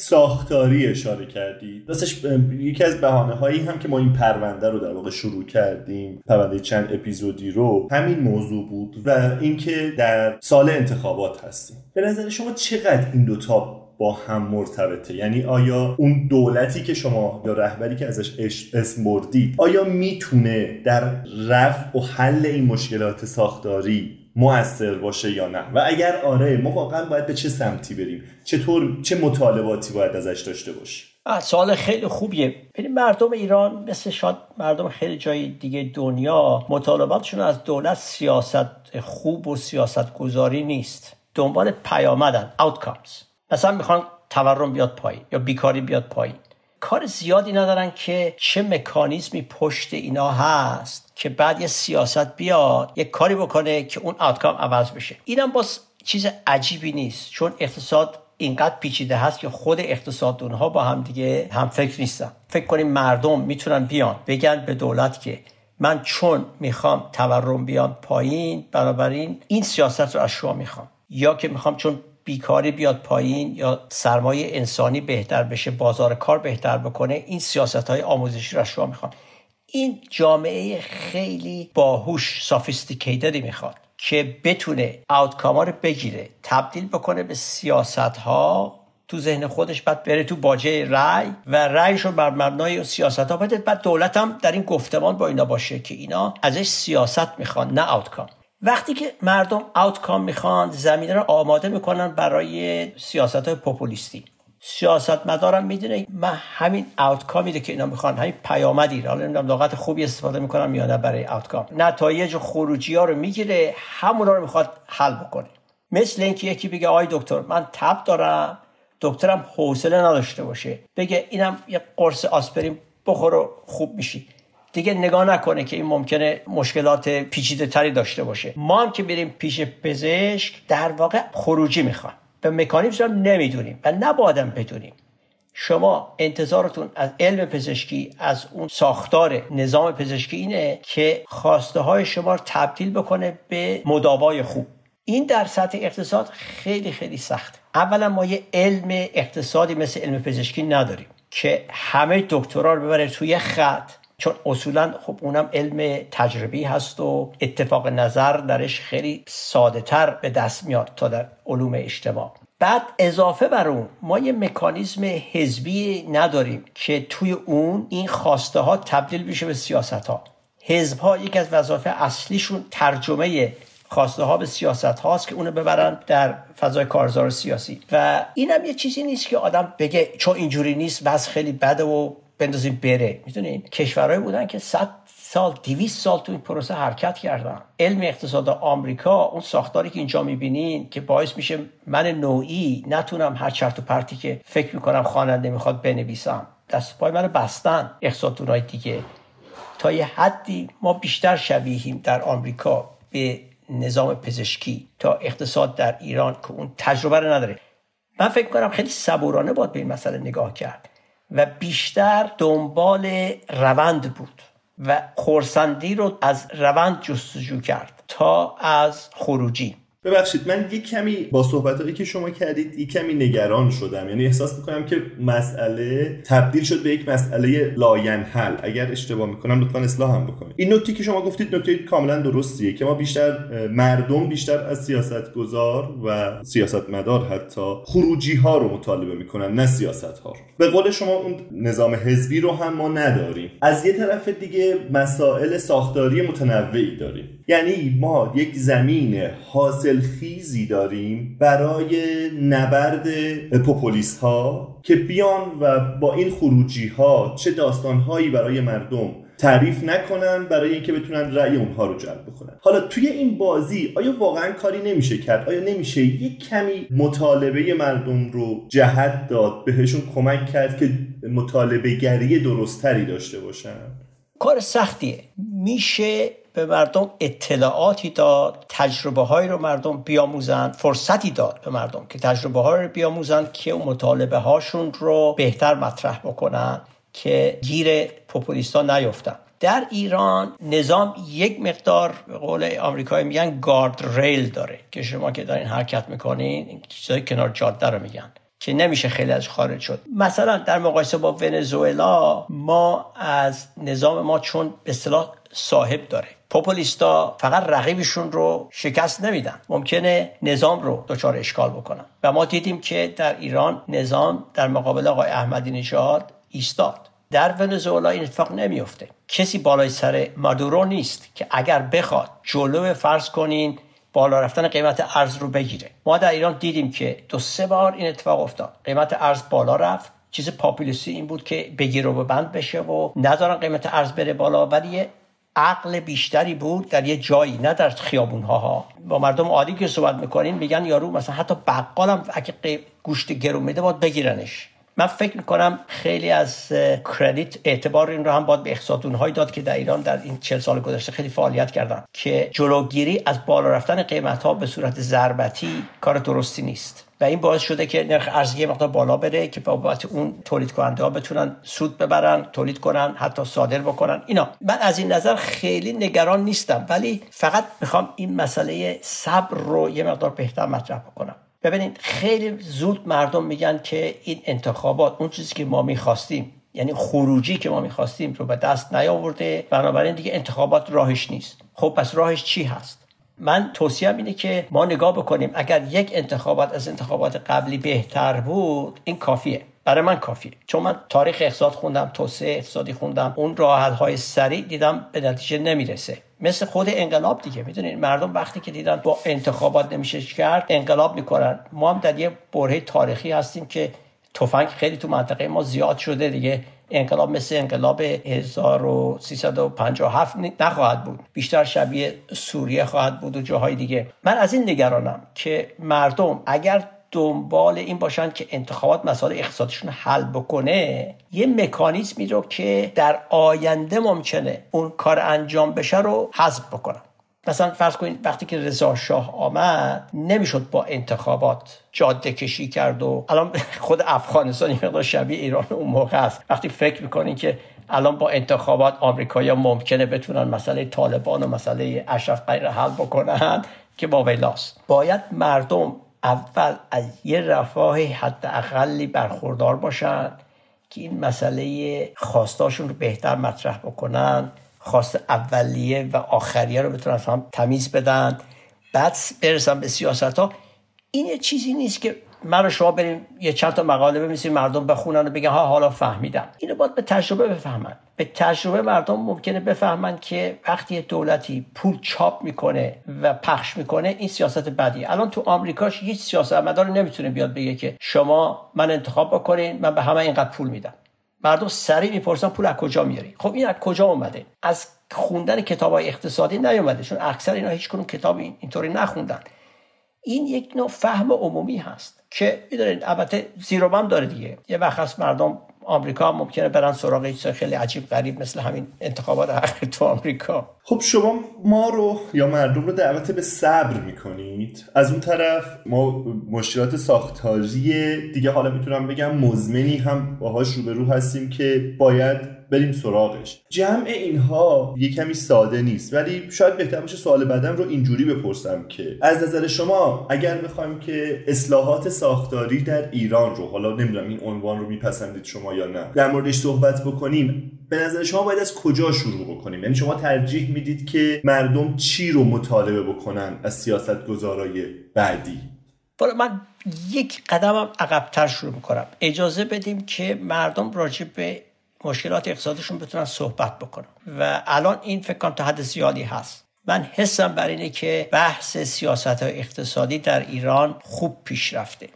ساختاری اشاره کردید. راستش یکی از بهانه‌هایی هم که ما این پرونده رو در واقع شروع کردیم، پرونده چند اپیزودی رو، همین موضوع بود و اینکه در سال انتخابات هستیم. به نظر شما چقدر این دوتا با هم مرتبطه؟ یعنی آیا اون دولتی که شما یا رهبری که ازش اسم بردید آیا میتونه در رفع و حل این مشکلات ساختاری مؤثر باشه یا نه؟ و اگر آره، ما واقعا باید به چه سمتی بریم؟ چطور، چه مطالباتی باید ازش داشته باشیم؟ سوال خیلی خوبیه. ببین مردم ایران مثل شاید مردم خیلی جای دیگه دنیا مطالباتشون از دولت سیاست خوب و سیاست گذاری نیست. دنبال پیامدن، outcomes. مثلا میخوان تورم بیاد پایین یا بیکاری بیاد پایین. کار زیادی ندارن که چه مکانیزمی پشت اینا هست که بعد یه سیاست بیاد یه کاری بکنه که اون آوتکام عوض بشه. اینم باز چیز عجیبی نیست، چون اقتصاد اینقدر پیچیده هست که خود اقتصاددانها با هم دیگه هم فکر نیستن. فکر کنیم مردم میتونن بیان بگن به دولت که من چون میخوام تورم بیاد پایین بنابراین این سیاست رو از شما میخوام، یا که میخوام چون بیکاری بیاد پایین یا سرمایه انسانی بهتر بشه، بازار کار بهتر بکنه، این سیاست‌های آموزشی رو از شما میخوام. این جامعه خیلی باهوش، سافیستیکیتدی میخواد که بتونه آوتکام‌ها رو بگیره، تبدیل بکنه به سیاست‌ها تو ذهن خودش، بعد بره تو باجه رأی و رأیش رو بر مبنای سیاست‌ها بده. بعد دولت هم در این گفتمان با اینا باشه که اینا ازش سیاست میخوان نه آوتکام. وقتی که مردم آوتکام میخوان، زمینه رو آماده میکنن برای سیاست‌های پوپولیستی. سیاستمدارم میدونه من همین آوتکامی که اینا میخوان، همین پیامدی رو، حالا نمیدونم لغت خوبی استفاده میکنم یا نه برای آوتکام، نتایج خروجی‌ها رو میگیره، همونا رو میخواد حل بکنه. مثل اینکه یکی بگه آی دکتر من تب دارم، دکترم حوصله نداشته باشه بگه اینم یه قرص آسپرین بخور و خوب میشی، دیگه نگاه نکنه که این ممکنه مشکلات پیچیده تری داشته باشه. ما هم که بریم پیش پزشک در واقع خروجی میخوان، به مکانیزم هم نمیدونیم و نبایدم بدونیم. شما انتظارتون از علم پزشکی، از اون ساختار نظام پزشکی اینه که خواسته های شما رو تبدیل بکنه به مداوای خوب. این در سطح اقتصاد خیلی خیلی سخته. اولا ما یه علم اقتصادی مثل علم پزشکی نداریم که همه دکترا رو ببره توی خط، چون اصولا خب اونم علم تجربی هست و اتفاق نظر درش خیلی ساده تر به دست میاد تا در علوم اجتماع. بعد اضافه بر اون ما یه مکانیزم حزبی نداریم که توی اون این خواسته ها تبدیل بشه به سیاست ها. حزب ها یک از وظایف اصلیشون ترجمه خواسته ها به سیاست هاست که اونو ببرن در فضای کارزار سیاسی. و اینم یه چیزی نیست که آدم بگه چون اینجوری نیست بس خیلی بده و بندازیم بره. میدونین کشورهایی بودن که صد سال دویست سال تو این پروسه حرکت کردن. علم اقتصاد آمریکا، اون ساختاری که اینجا میبینین که باعث میشه من نوعی نتونم هر چرت و پرتی که فکر میکنم خواننده میخواد بنویسم، دست پای منو بستن اقتصاددانای دیگه. تا یه حدی ما بیشتر شبیهیم در آمریکا به نظام پزشکی تا اقتصاد در ایران که اون تجربه رو نداره. من فکر میکنم خیلی صبورانه باید به این مسئله نگاه کرد و بیشتر دنبال روند بود و خرسندی رو از روند جستجو کرد تا از خروجی. ببخشید من یک کمی با صحبتایی که شما کردید یک کمی نگران شدم، یعنی احساس میکنم که مسئله تبدیل شد به یک مسئله لاینحل. اگر اشتباه میکنم لطفاً اصلاحم بکنید. این نکته که شما گفتید نکته کاملا درستیه که ما بیشتر مردم بیشتر از سیاستگزار و سیاستمدار حتی خروجی ها رو مطالبه میکنن نه سیاست ها رو. به قول شما اون نظام حزبی رو هم ما نداریم. از یه طرف دیگه مسائل ساختاری متنوعی داریم. یعنی ما یک زمین حاصل خیزی داریم برای نبرد پوپولیست ها که بیان و با این خروجی ها چه داستان هایی برای مردم تعریف نکنن برای اینکه بتونن رأی اونها رو جلب بکنن. حالا توی این بازی آیا واقعا کاری نمیشه کرد؟ آیا نمیشه یک کمی مطالبه مردم رو جهت داد، بهشون کمک کرد که مطالبه گری درستری داشته باشن؟ کار سختیه. میشه به مردم اطلاعاتی داد، تجربه هایی رو مردم بیاموزن، فرصتی داد به مردم که تجربه ها رو بیاموزن که مطالبه هاشون رو بهتر مطرح بکنن که گیر پوپولیستا نیفتن. در ایران نظام یک مقدار به قول آمریکایی میگن گارد ریل داره که شما که دارین حرکت میکنین چیزای کنار جاده رو میگن که نمیشه خیلی از خارج شد. مثلا در مقایسه با ونزوئلا ما از نظام ما چون به اصطلاح صاحب داره، پوپولیستا فقط رقیبشون رو شکست نمیدن، ممکنه نظام رو دچار اشکال بکنن و ما دیدیم که در ایران نظام در مقابل آقای احمدی نژاد ایستاد. در ونزوئلا این اتفاق نمیفته. کسی بالای سر مادورو نیست که اگر بخواد جلو فرض کنین بالا رفتن قیمت ارز رو بگیره. ما در ایران دیدیم که دو سه بار این اتفاق افتاد، قیمت ارز بالا رفت، چیز پاپولیستی این بود که بگیر و ببند بشه و ندارن قیمت ارز بره بالا، ولی عقل بیشتری بود در یه جایی، نه در خیابون‌ها ها. با مردم عادی که صحبت میکنین میگن یارو مثلا حتی بقالم اگه گوشت گرون میده باید بگیرنش. من فکر میکنم خیلی از کردیت اعتبار این رو هم باید به اقتصاددان‌هایی داد که در ایران در این چهل سال گذشته خیلی فعالیت کردن که جلوگیری از بالا رفتن قیمت‌ها به صورت ضربتی کار درستی نیست و این باعث شده که نرخ ارز یه مقدار بالا بره که بابت اون تولید کننده‌ها بتونن سود ببرن، تولید کنن، حتی صادر بکنن. اینا من از این نظر خیلی نگران نیستم، ولی فقط میخوام این مسئله صبر رو یه مقدار بهتر مطرح بکنم. ببینید خیلی زود مردم میگن که این انتخابات اون چیزی که ما میخواستیم، یعنی خروجی که ما میخواستیم رو به دست نیاورده، بنابراین دیگه انتخابات راهش نیست. خب پس راهش چی هست؟ من توصیه‌ام اینه که ما نگاه بکنیم اگر یک انتخابات از انتخابات قبلی بهتر بود این کافیه، برای من کافیه، چون من تاریخ اقتصاد خوندم، توسعه اقتصادی خوندم، اون راه حل‌های سریع دیدم به نتیجه نمیرسه. مثل خود انقلاب دیگه، میدونید مردم وقتی که دیدن با انتخابات نمیشه کرد انقلاب میکنن. ما هم در یه برهه تاریخی هستیم که تفنگ خیلی تو منطقه ما زیاد شده دیگه. انقلاب مثل انقلاب هزار و سیصد و پنجاه و هفت نخواهد بود، بیشتر شبیه سوریه خواهد بود و جاهای دیگه. من از این نگرانم که مردم اگر دنبال این باشن که انتخابات مسائل اقتصادشون حل بکنه، یه مکانیزمی رو که در آینده ممکنه اون کار انجام بشه رو حذف بکنن. مثلا فرض کنید وقتی که رضا شاه آمد نمیشد با انتخابات جاده کشی کرد و الان خود افغانستان یه مقدار شبیه ایران اون موقع است. وقتی فکر میکنین که الان با انتخابات آمریکایی‌ها ممکنه بتونن مسئله طالبان و مسئله اشرف غنی رو حل بکنن که با ویلاست. باید مردم اول از یه رفاه حداقلی برخوردار باشن که این مسئله خواستاشون رو بهتر مطرح بکنن، خواست اولیه و آخریه رو بتونن هم تمیز بدن، بعد برسن به سیاست ها. این یه چیزی نیست که من و شما بریم یه چند تا مقاله بنویسیم مردم بخونن و بگن ها حالا فهمیدم. اینو باید به تجربه بفهمن. به تجربه مردم ممکنه بفهمن که وقتی دولتی پول چاپ میکنه و پخش میکنه این سیاست بدیه. الان تو آمریکاش هیچ سیاستمدار نمیتونه بیاد بگه که شما من انتخاب بکنین من به همه اینقدر پول میدم. مردم سریع میپرسن پول از کجا میاری؟ خب این از کجا اومده؟ از خوندن کتابای اقتصادی نیومده، چون اکثر اینا هیچ کدوم کتاب اینطوری نخوندن. این یک نوع فهم عمومی هست که میدونید البته زیرو بم داره دیگه. یه وقت هست مردم آمریکا ممکنه برن سراغ چیز خیلی عجیب غریب مثل همین انتخابات اخیر تو آمریکا. خب شما ما رو یا مردم رو دعوت به صبر میکنید، از اون طرف ما مشکلات ساختاری دیگه حالا میتونم بگم مزمنی هم باهاش روبرو هستیم که باید بریم سراغش. جمع اینها یه کمی ساده نیست، ولی شاید بهتر باشه سوال بعدم رو اینجوری بپرسم که از نظر شما اگر بخوایم که اصلاحات ساختاری در ایران رو، حالا نمیدونم این عنوان رو میپسندید شما یا نه، در موردش صحبت بکنیم، به نظر شما باید از کجا شروع بکنیم؟ یعنی شما ترجیح میدید که مردم چی رو مطالبه بکنن از سیاستگزارای بعدی؟ بالا من یک قدمم عقب‌تر شروع میکنم. اجازه بدیم که مردم راجع به مشکلات اقتصادشون بتونن صحبت بکنن و الان این فکر کنم تا حد زیادی هست. من حسم بر اینه که بحث سیاست‌های اقتصادی در ایران خوب پیش رفته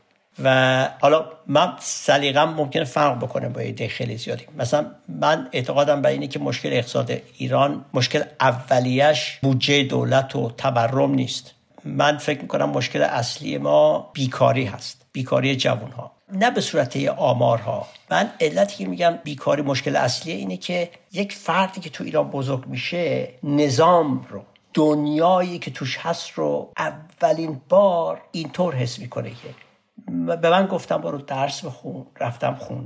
و حالا من سلیقه‌ام ممکنه فرق بکنه با ایده خیلی زیادی. مثلا من اعتقادم بر اینه که مشکل اقتصاد ایران مشکل اولیش بودجه دولت و تورم نیست. من فکر میکنم مشکل اصلی ما بیکاری هست، بیکاری جوانها، نه به صورت آمارها. من علتی که میگم بیکاری مشکل اصلیه اینه که یک فردی که تو ایران بزرگ میشه نظام رو، دنیایی که توش هست رو اولین بار اینطور حس میکنه که به من گفتم برو درس بخون، رفتم خوندم.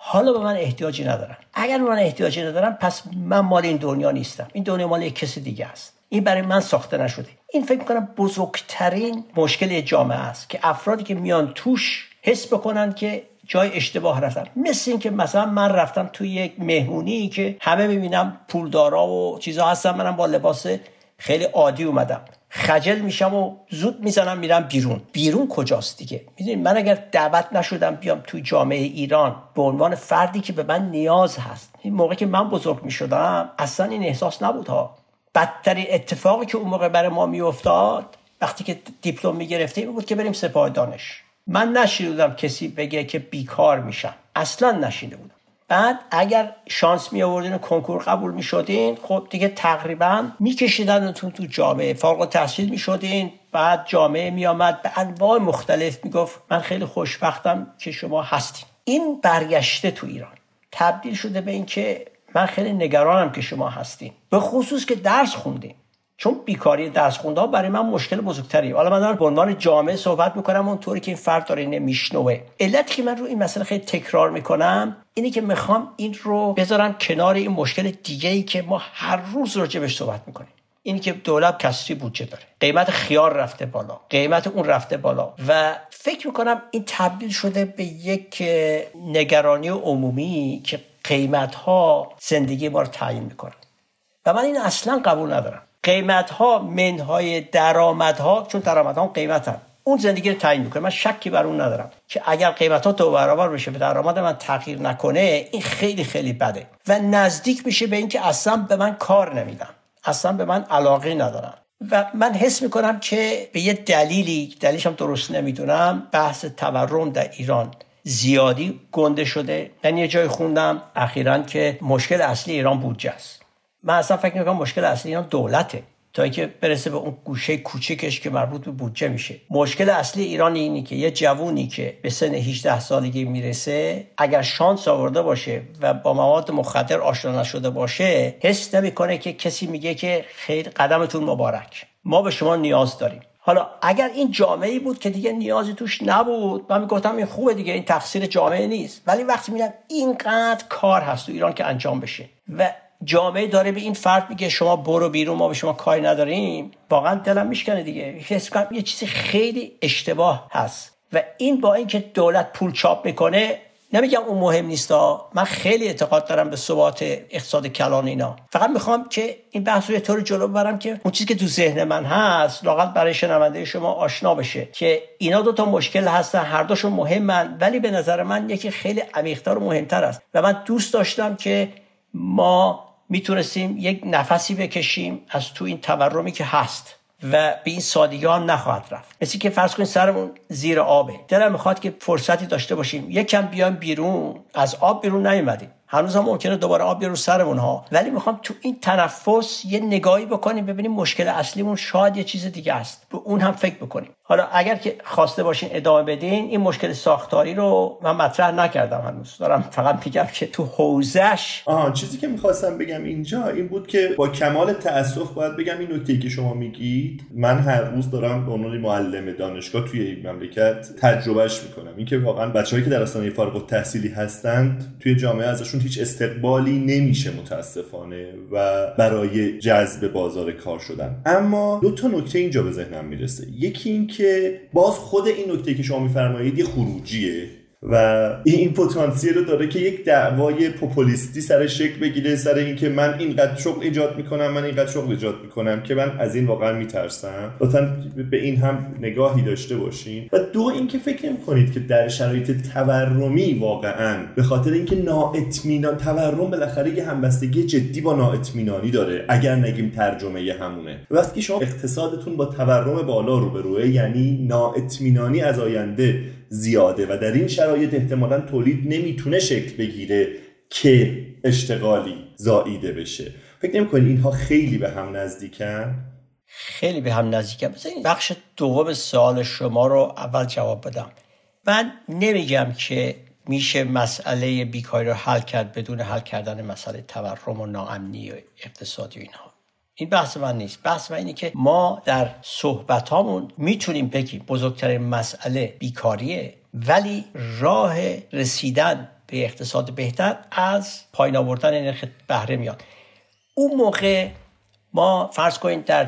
حالا به من احتیاجی ندارن. اگر به من احتیاجی ندارن پس من مال این دنیا نیستم، این دنیا مال یک کسی دیگه است، این برای من ساخته نشده. این فکر میکنم بزرگترین مشکل جامعه است که افرادی که میان توش حس بکنن که جای اشتباه رفتن. مثل این که مثلا من رفتم توی یک مهمونی که همه میبینم پولدارا و چیزا هستن، منم با لباس خیلی عادی اومدم، خجل میشم و زود میزنم میرم بیرون. بیرون کجاست دیگه؟ میدونید من اگر دعوت نشدم بیام توی جامعه ایران به عنوان فردی که به من نیاز هست، این موقع که من بزرگ میشدم اصلا این احساس نبود ها. بدترین اتفاقی که اون موقع برای ما میافتاد وقتی که دیپلم میگرفتیم بود که بریم سپاه دانش. من نشیده بودم کسی بگه که بیکار میشم، اصلا نشیده بودم. بعد اگر شانس می آوردین و کنکور قبول می شدین، خب دیگه تقریبا می کشیدنتون تو جامعه، فارغ التحصیل می شدین. بعد جامعه می آمد به انواع مختلف می گفت من خیلی خوشبختم که شما هستین. این برگشته تو ایران تبدیل شده به این که من خیلی نگرانم که شما هستین، به خصوص که درس خوندین. چون بیکاری درس خوندن برای من مشکل بزرگتریه. حالا من دارم به عنوان جامعه صحبت میکنم اونطوری که این فرد داره اینو میشنوه. علتی که من رو این مسئله خیلی تکرار میکنم اینه که میخوام این رو بذارم کنار این مشکل دیگه‌ای که ما هر روز راجعش صحبت میکنیم. اینی که دولت کسری بودجه داره، قیمت خیار رفته بالا، قیمت اون رفته بالا و فکر میکنم این تبدیل شده به یک نگرانی عمومی که قیمت‌ها زندگی ما رو تعیین میکنن و من این اصلا قبول ندارم. قیمت‌ها منهای درآمدها، چون درآمدها قیمتن، اون زندگی رو تعیین میکنه. من شکی بر اون ندارم که اگر قیمت‌ها دو برابر بشه و درآمد من تغییر نکنه این خیلی خیلی بده و نزدیک میشه به اینکه اصلا به من کار نمیدن، اصلا به من علاقه ندارن و من حس میکنم که به یه دلیلی، دلیلش هم درست نمیدونم، بحث تورم در ایران زیادی گنده شده. من یه جای خوندم اخیراً که مشکل اصلی ایران بودجه است. من اصلا فکر میکنم مشکل اصلی ایران دولته تا اینکه برسه به اون گوشه کوچیکش که مربوط به بودجه میشه. مشکل اصلی ایران اینه که یه جوونی که به سن هجده سالگی میرسه اگر شانس آورده باشه و با مواد مخدر آشنا نشده باشه حس نمیکنه که کسی میگه که خیر قدمتون مبارک، ما به شما نیاز داریم. حالا اگر این جامعه‌ای بود که دیگه نیازی توش نبود من میگفتم این خوبه دیگه، این تقصیر جامعه نیست. ولی وقتی میگم اینقدر کار هست تو ایران که انجام بشه و جامعه داره به این فرد میگه شما برو بیرون، ما به شما کاری نداریم، واقعا دلم میشکنه دیگه. حس کنم یه چیزی خیلی اشتباه هست و این با اینکه دولت پول چاپ میکنه نمیگم اون مهم نیستا، من خیلی اعتقاد دارم به ثبات اقتصاد کلان اینا. فقط میخوام که این بحث رو یه طور جلو ببرم که اون چیزی که تو ذهن من هست لااقل برای شنونده شما آشنا بشه که اینا دو تا مشکل هستن، هر دوشون مهمن ولی به نظر من یکی خیلی عمیق‌تر و مهمتر است و من دوست داشتم که ما میتونستیم یک نفسی بکشیم از تو این تورمی که هست و به این سادگی هم نخواهد رفت. مثل که فرض کنید سرمون زیر آبه، دلم میخواد که فرصتی داشته باشیم یکم بیایم بیرون، از آب بیرون نیومدیم، هنوز هم ممکنه دوباره آب بیاد رو سرمون ها، ولی میخوام تو این تنفس یه نگاهی بکنیم ببینیم مشکل اصلیمون شاید یه چیز دیگه است، به اون هم فکر بکنیم. حالا اگر که خواسته باشین ادامه بدین، این مشکل ساختاری رو من مطرح نکردم هنوز، دارم فقط میگم که تو حوزش. آها چیزی که میخواستم بگم اینجا این بود که با کمال تأسف باید بگم این نکته‌ای که شما میگید من هر روز دارم به عنوان معلم دانشگاه توی این مملکت تجربهش میکنم، این که واقعا بچه‌هایی که در آستانه فارغ التحصیلی هستند توی جامعه ازشون هیچ استقبالی نمیشه متاسفانه و برای جذب بازار کار شدن. اما دو تا نکته اینجا به ذهنم میرسه. یکی این که باز خود این نکته که شما میفرمایید یه خروجیه و این پتانسیل رو داره که یک دعوای پوپولیستی سر شکل بگیره، سر این که من اینقدر شغل ایجاد میکنم، من اینقدر شغل ایجاد میکنم که من از این واقعا میترسم. لطفاً به این هم نگاهی داشته باشین. و دو این که فکر نمی‌کنید که در شرایط تورمی واقعا به خاطر اینکه نااطمینان، تورم بالاخره یه همبستگی جدی با نااطمینانی داره، اگر نگیم ترجمه همونه. وقتی که شما اقتصادتون با تورم بالا روبروه یعنی نااطمینانی از آینده زیاده و در این شرایط احتمالاً تولید نمیتونه شکل بگیره که اشتغالی زائیده بشه. فکر نمی‌کنید اینها خیلی به هم نزدیکن؟ خیلی به هم نزدیکن. بذارید بخش دوم سوال شما رو اول جواب بدم. من نمیگم که میشه مسئله بیکاری رو حل کرد بدون حل کردن مسئله تورم و ناامنی و اقتصادی و اینها. این بحث من نیست. بحث من اینه که ما در صحبتامون میتونیم بگیم بزرگترین مسئله بیکاریه، ولی راه رسیدن به اقتصاد بهتر از پایین آوردن نرخ بهره میاد. اون موقع ما فرض کنیم در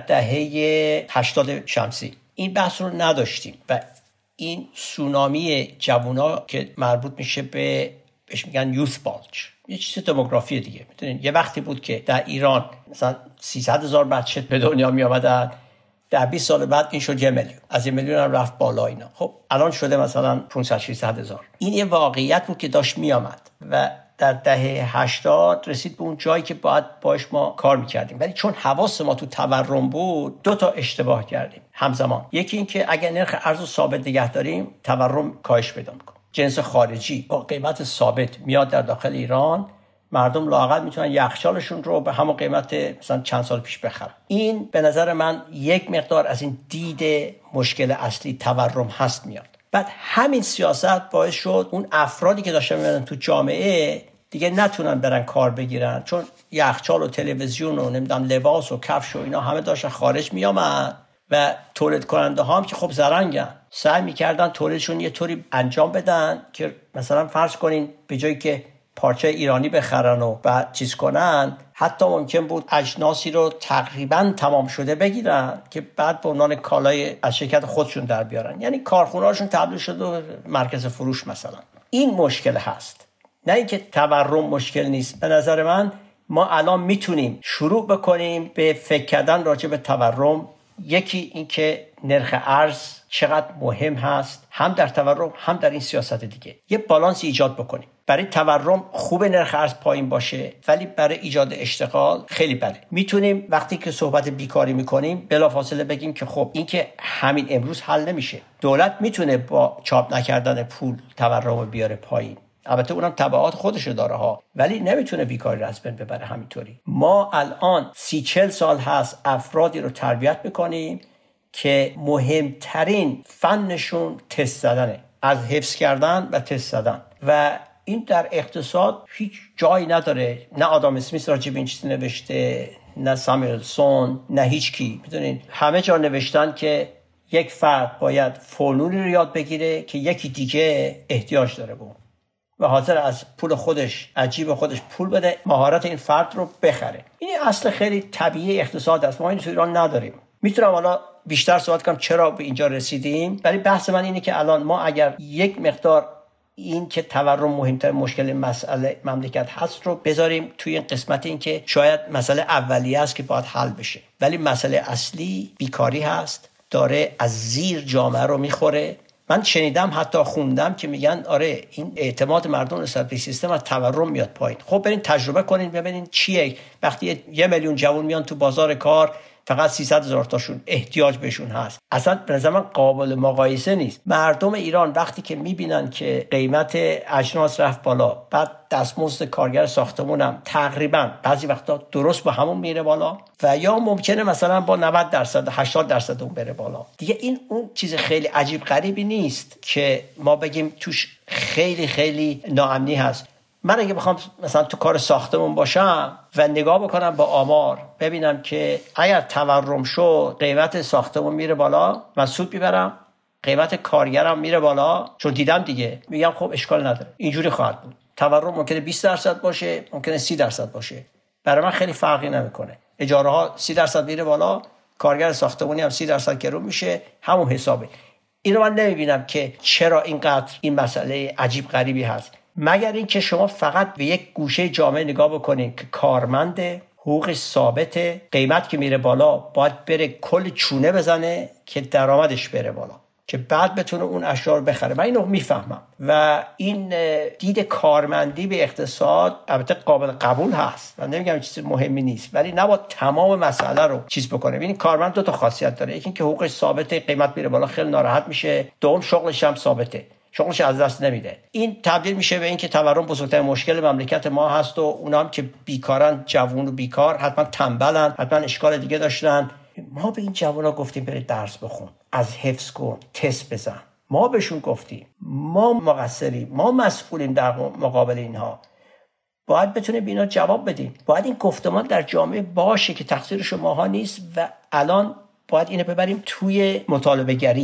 دهه هشتاد شمسی این بحث رو نداشتیم و این سونامی جوونا که مربوط میشه به بهش میگن یوث بالج، یه چیز دموگرافی دیگه. میدونین یه وقتی بود که در ایران مثلا سیصد هزار بچه به دنیا می آمدن، در بیست سال بعد این شد یه میلیون، از یه میلیون هم رفت بالا اینا. خب الان شده مثلا پانصد ششصد هزار. این یه واقعیت بود که داشت می آمد و در دهه هشتاد رسید به اون جایی که باید باش ما کار میکردیم، ولی چون حواس ما تو تورم بود دو تا اشتباه کردیم همزمان. یکی این که اگر نرخ ارز رو ثابت نگه داریم تورم کاهش پیدا میکنه. جنس خارجی با قیمت ثابت میاد در داخل ایران، مردم لااقل میتونن یخچالشون رو به همون قیمت مثلا چند سال پیش بخرن. این به نظر من یک مقدار از این دید مشکل اصلی تورم هست میاد. بعد همین سیاست باعث شد اون افرادی که داشتن میرن تو جامعه دیگه نتونن برن کار بگیرن، چون یخچال و تلویزیون و نمیدونم لباس و کفش و اینا همه داشتن خارج میامد و تولید کننده ها هم که خب زرنگن سعی میکردن تولیدشون یه طوری انجام بدن که مثلا فرض کنین به جایی که پارچه ایرانی بخرن و بعد چیز کنن، حتی ممکن بود اجناسی رو تقریبا تمام شده بگیرن که بعد به عنوان کالای از شرکت خودشون در بیارن. یعنی کارخونه‌هاشون تبدیل شده مرکز فروش مثلا. این مشکل هست، نه اینکه تورم مشکل نیست. به نظر من ما الان میتونیم شروع بکنیم به فکر کردن راجع به تورم. یکی اینکه نرخ ارز چقدر مهم هست، هم در تورم هم در این سیاست دیگه. یه بالانس ایجاد بکنیم. برای تورم خوب نرخ ارز پایین باشه، ولی برای ایجاد اشتغال خیلی بده. میتونیم وقتی که صحبت بیکاری میکنیم بلافاصله بگیم که خب این که همین امروز حل نمیشه. دولت میتونه با چاپ نکردن پول تورم بیاره پایین، البته اونم تبعات خودشو داره ها، ولی نمیتونه بیکاری رو از بین ببره همینطوری. ما الان سی چل سال هست افرادی رو تربیت میکنیم که مهمترین فنشون تست زدنه، از حفظ کردن و تست زدن، و این در اقتصاد هیچ جایی نداره. نه آدام اسمیت راجع به این چیز نوشته، نه سامیلسون، نه هیچ کی. میدونین همه جا نوشتن که یک فرد باید فنونی رو یاد بگیره که یکی دیگه احتیاج داره بود و حاضر از پول خودش از جیب خودش پول بده مهارت این فرد رو بخره. این اصل خیلی طبیعی اقتصاد است. ما این تو ایران نداریم. میتونم حالا بیشتر صحبت کنم چرا به اینجا رسیدیم، ولی بحث من اینه که الان ما اگر یک مقدار این که تورم مهمتر مشکل مسئله مملکت هست رو بذاریم توی این قسمت، این که شاید مسئله اولیه است که باید حل بشه، ولی مسئله اصلی بیکاری هست، داره از زیر جامعه رو میخوره. من شنیدم حتی خوندم که میگن آره این اعتماد مردم نسبت به سیستم از تورم میاد پایین. خب برین تجربه کنین ببینین چیه وقتی یه میلیون جوان میان تو بازار کار، فقط سیصد هزار تاشون احتیاج بهشون هست. اصلا به نظر من قابل مقایسه نیست. مردم ایران وقتی که میبینن که قیمت اجناس رفت بالا، بعد دستمزد کارگر ساختمونم تقریبا بعضی وقتا درست با همون میره بالا و یا ممکنه مثلا با نود درصد هشتاد درصد اون بره بالا، دیگه این اون چیز خیلی عجیب غریبی نیست که ما بگیم توش خیلی خیلی ناامنی هست. من اگه بخوام مثلا تو کار ساختمون باشم و نگاه بکنم با آمار ببینم که اگر تورم شد قیمت ساختمون میره بالا، من سود میبرم، قیمت کارگرم میره بالا، چون دیدم دیگه، میگم خب اشکال نداره، اینجوری خواهد بود. تورم ممکنه بیست درصد باشه، ممکنه سی درصد باشه، برای من خیلی فرقی نمیکنه. اجاره ها سی درصد میره بالا، کارگر ساختمونی هم سی درصد گرون میشه، همون حسابه. اینو من نمیبینم که چرا اینقدر این مسئله عجیب غریبی هست، مگر این که شما فقط به یک گوشه جامعه نگاه بکنید که کارمنده، حقوقش ثابته، قیمت که میره بالا باید بره کل چونه بزنه که درآمدش بره بالا که بعد بتونه اون اشیاء رو بخره. من اینو میفهمم و این دید کارمندی به اقتصاد البته قابل قبول هست، من نمیگم چیز مهمی نیست، ولی نباید تمام مسئله رو چیز بکنه. ببین کارمند دو تا خاصیت داره، یکی اینکه حقوقش ثابته، قیمت میره بالا خیلی ناراحت میشه، دوم شغلش هم ثابته، شغلش از دست نمیده. این تبدیل میشه به این که تورم بزرگترین مشکل مملکت ما هست و اونا هم که بیکارن، جوون و بیکار، حتما تنبلن، حتما اشکال دیگه داشتن. ما به این جوونا گفتیم برید درس بخون، از حفظ کن، تست بزن. ما بهشون گفتیم ما مقصریم، ما مسئولیم در مقابل اینها، باید بتونیم به اینا جواب بدیم. باید این گفتمان در جامعه باشه که تقصیر شماها نیست و الان باید اینو ببریم توی مطالبه گری.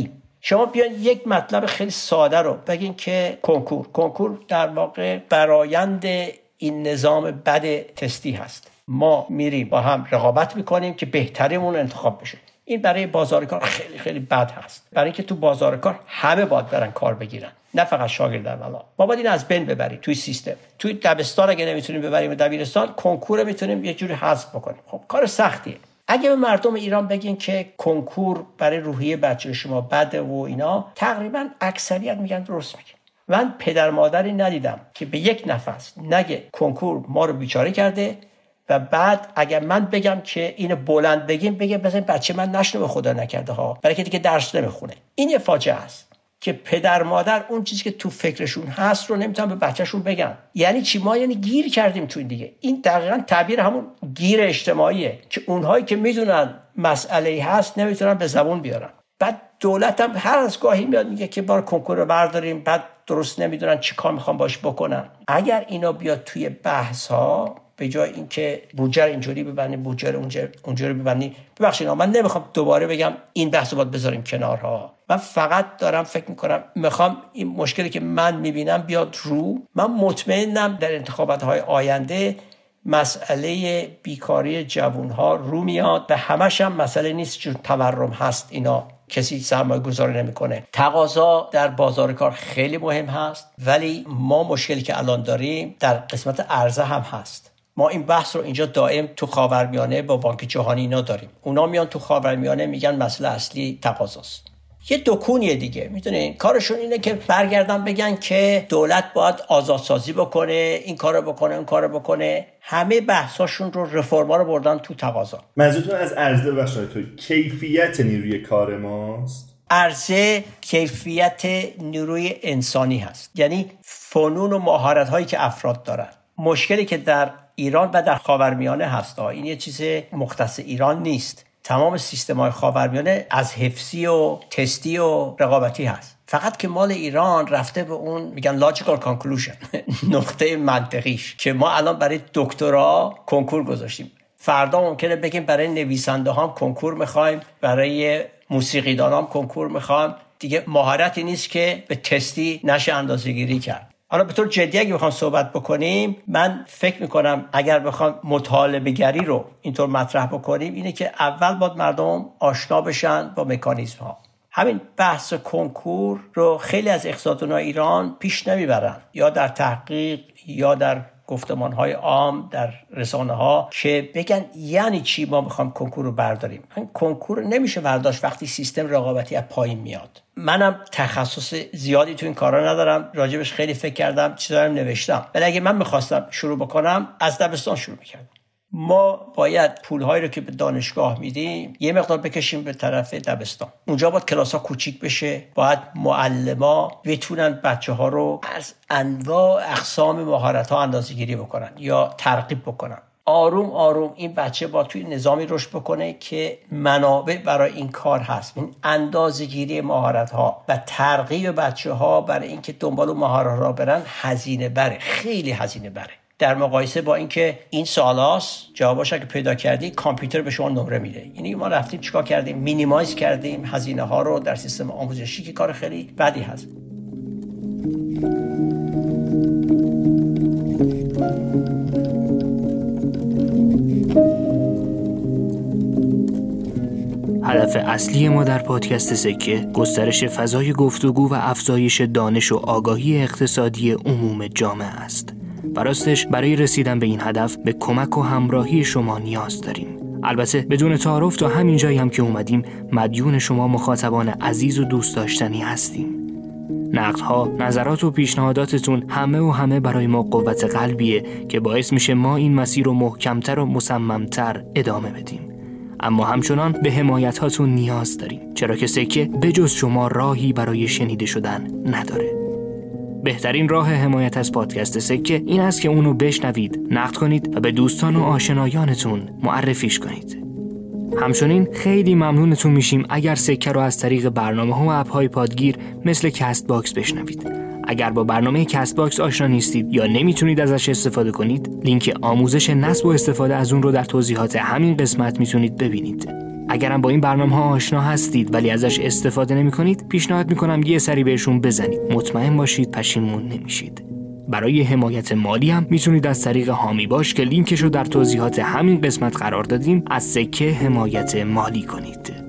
شما بیان یک مطلب خیلی ساده رو بگین که کنکور کنکور در واقع برآیند این نظام بد تستی هست. ما میریم با هم رقابت میکنیم که بهتریمون انتخاب بشه. این برای بازار کار خیلی خیلی بد هست، برای اینکه تو بازار کار همه باید برن کار بگیرن، نه فقط شاگردان. والا ما باید این از بین ببریم توی سیستم. توی دبستان اگه نمیتونیم ببریم دبیرستان، کنکور میتونیم یه جوری حذف بکنیم. خب کار سختیه. اگه به مردم ایران بگین که کنکور برای روحیه بچه شما بده و اینا، تقریبا اکثریت میگن درست میگن. من پدر مادری ندیدم که به یک نفس نگه کنکور ما رو بیچاره کرده و بعد اگر من بگم که اینو بلند بگیم بگه مثلا بچه من نشنه به خدا نکرده ها، برای که دیگه درس نمیخونه. این یه فاجعه است که پدر مادر اون چیزی که تو فکرشون هست رو نمیتونن به بچه‌شون بگن. یعنی چی؟ ما یعنی گیر کردیم تو این دیگه. این دقیقاً تعبیر همون گیر اجتماعیه که اونهایی که میدونن مسئله‌ای هست نمیتونن به زبون بیارن. بعد دولت هم هر از گاهی میاد میگه که بار کنکور رو برداریم، بعد درست نمیدونن چی کار میخوان باش بکنن. اگر اینا بیاد توی بحث ها، به جای اینکه بودجه اینجوری ببندیم بودجه اونجا اونجوری ببندیم، ببخشید من نمیخوام دوباره بگم این بحثو باید بذاریم کنارها. من فقط دارم فکر میکنم میخوام این مشکلی که من میبینم بیاد رو. من مطمئنم در انتخابات های آینده مسئله بیکاری جوانها رو میاد و همش هم مسئله نیست چون تورم هست اینا کسی سرمایه گذاری نمیکنه. تقاضا در بازار کار خیلی مهم هست، ولی ما مشکلی که الان داریم در قسمت عرضه هم هست. ما این بحث رو اینجا دائم تو خاورمیانه با بانک جهانی اینا داریم. اونا میان تو خاورمیانه میگن مسئله اصلی تقاضاست. یه دکونیه دیگه، میدونین کارشون اینه که برگردن بگن که دولت باید آزادسازی بکنه، این کارو بکنه اون کارو بکنه. همه بحثاشون رو رفرما رو بردن تو تقاضا. منظورتون از عرضه و تو کیفیت نیروی کار ماست؟ عرضه کیفیت نیروی انسانی هست، یعنی فنون و مهارت هایی که افراد دارن. مشکلی که در ایران و در خاورمیانه هست، این یه چیز مختص ایران نیست. تمام سیستم‌های خاورمیانه از حفظی و تستی و رقابتی هست. فقط که مال ایران رفته به اون میگن logical conclusion نقطه منطقیش، که ما الان برای دکترا کنکور گذاشتیم. فردا ممکنه بگیم برای نویسنده هم کنکور میخوایم، برای موسیقیدان هم کنکور میخوایم. دیگه مهارتی نیست که به تستی نشه اندازه‌گیری کرد. حالا به طور جدی اگه بخوام صحبت بکنیم، من فکر میکنم اگر بخوام مطالبه گری رو اینطور مطرح بکنیم، اینه که اول باید مردم آشنا بشن با مکانیزم ها. همین بحث کنکور رو خیلی از اقتصاددانای ایران پیش نمیبرن، یا در تحقیق یا در گفتمان‌های عام در رسانه‌ها، که بگن یعنی چی ما می‌خوام کنکور رو برداریم. این کنکور نمیشه برداشت وقتی سیستم رقابتی از پایین میاد. منم تخصص زیادی تو این کارا ندارم، راجبش خیلی فکر کردم، چیزا رو نوشتم، ولی اگه من می‌خواستم شروع بکنم از دبستان شروع می‌کردم. ما باید پول‌هایی رو که به دانشگاه میدیم یه مقدار بکشیم به طرف دبستان. اونجا باید کلاس‌ها کوچیک بشه، باید معلم‌ها بتونن بچه‌ها رو از انواع اقسام مهارت‌ها اندازه‌گیری بکنن یا ترغیب بکنن. آروم آروم این بچه با توی نظامی رشد بکنه که منابع برای این کار هست. این اندازه‌گیری مهارت‌ها و ترغیب بچه‌ها برای اینکه دنبال مهارت‌ها برن هزینه بره، خیلی هزینه بره. در مقایسه با اینکه این سوالاست جواباش اگه پیدا کردی کامپیوتر به شما نمره میده. یعنی ما رفتیم چیکار کردیم؟ مینیمایز کردیم هزینه ها رو در سیستم آموزشی، که کار خیلی بدی هست. هدف اصلی ما در پادکست سکه گسترش فضای گفتگو و افزایش دانش و آگاهی اقتصادی عموم جامعه است. و راستش برای رسیدن به این هدف به کمک و همراهی شما نیاز داریم. البته بدون تعارف تا همین جایی هم که اومدیم مدیون شما مخاطبان عزیز و دوست داشتنی هستیم. نقدها، نظرات و پیشنهاداتتون همه و همه برای ما قوت قلبیه که باعث میشه ما این مسیر رو محکمتر و مصممتر ادامه بدیم. اما همچنان به حمایت هاتون نیاز داریم، چرا که سکه بجز شما راهی برای شنیده شدن نداره. بهترین راه حمایت از پادکست سکه این است که اونو بشنوید، نقد کنید و به دوستان و آشنایانتون معرفیش کنید. همچنین خیلی ممنونتون میشیم اگر سکه رو از طریق برنامه ها و اپ های پادگیر مثل کست باکس بشنوید. اگر با برنامه کست باکس آشنا نیستید یا نمیتونید ازش استفاده کنید، لینک آموزش نصب و استفاده از اون رو در توضیحات همین قسمت میتونید ببینید. اگرم با این برنامه ها آشنا هستید ولی ازش استفاده نمی کنید، پیشنهاد می کنم یه سری بهشون بزنید. مطمئن باشید پشیمون نمیشید. برای حمایت مالی هم میتونید از طریق حامی باش که لینکشو در توضیحات همین قسمت قرار دادیم از سکه حمایت مالی کنید.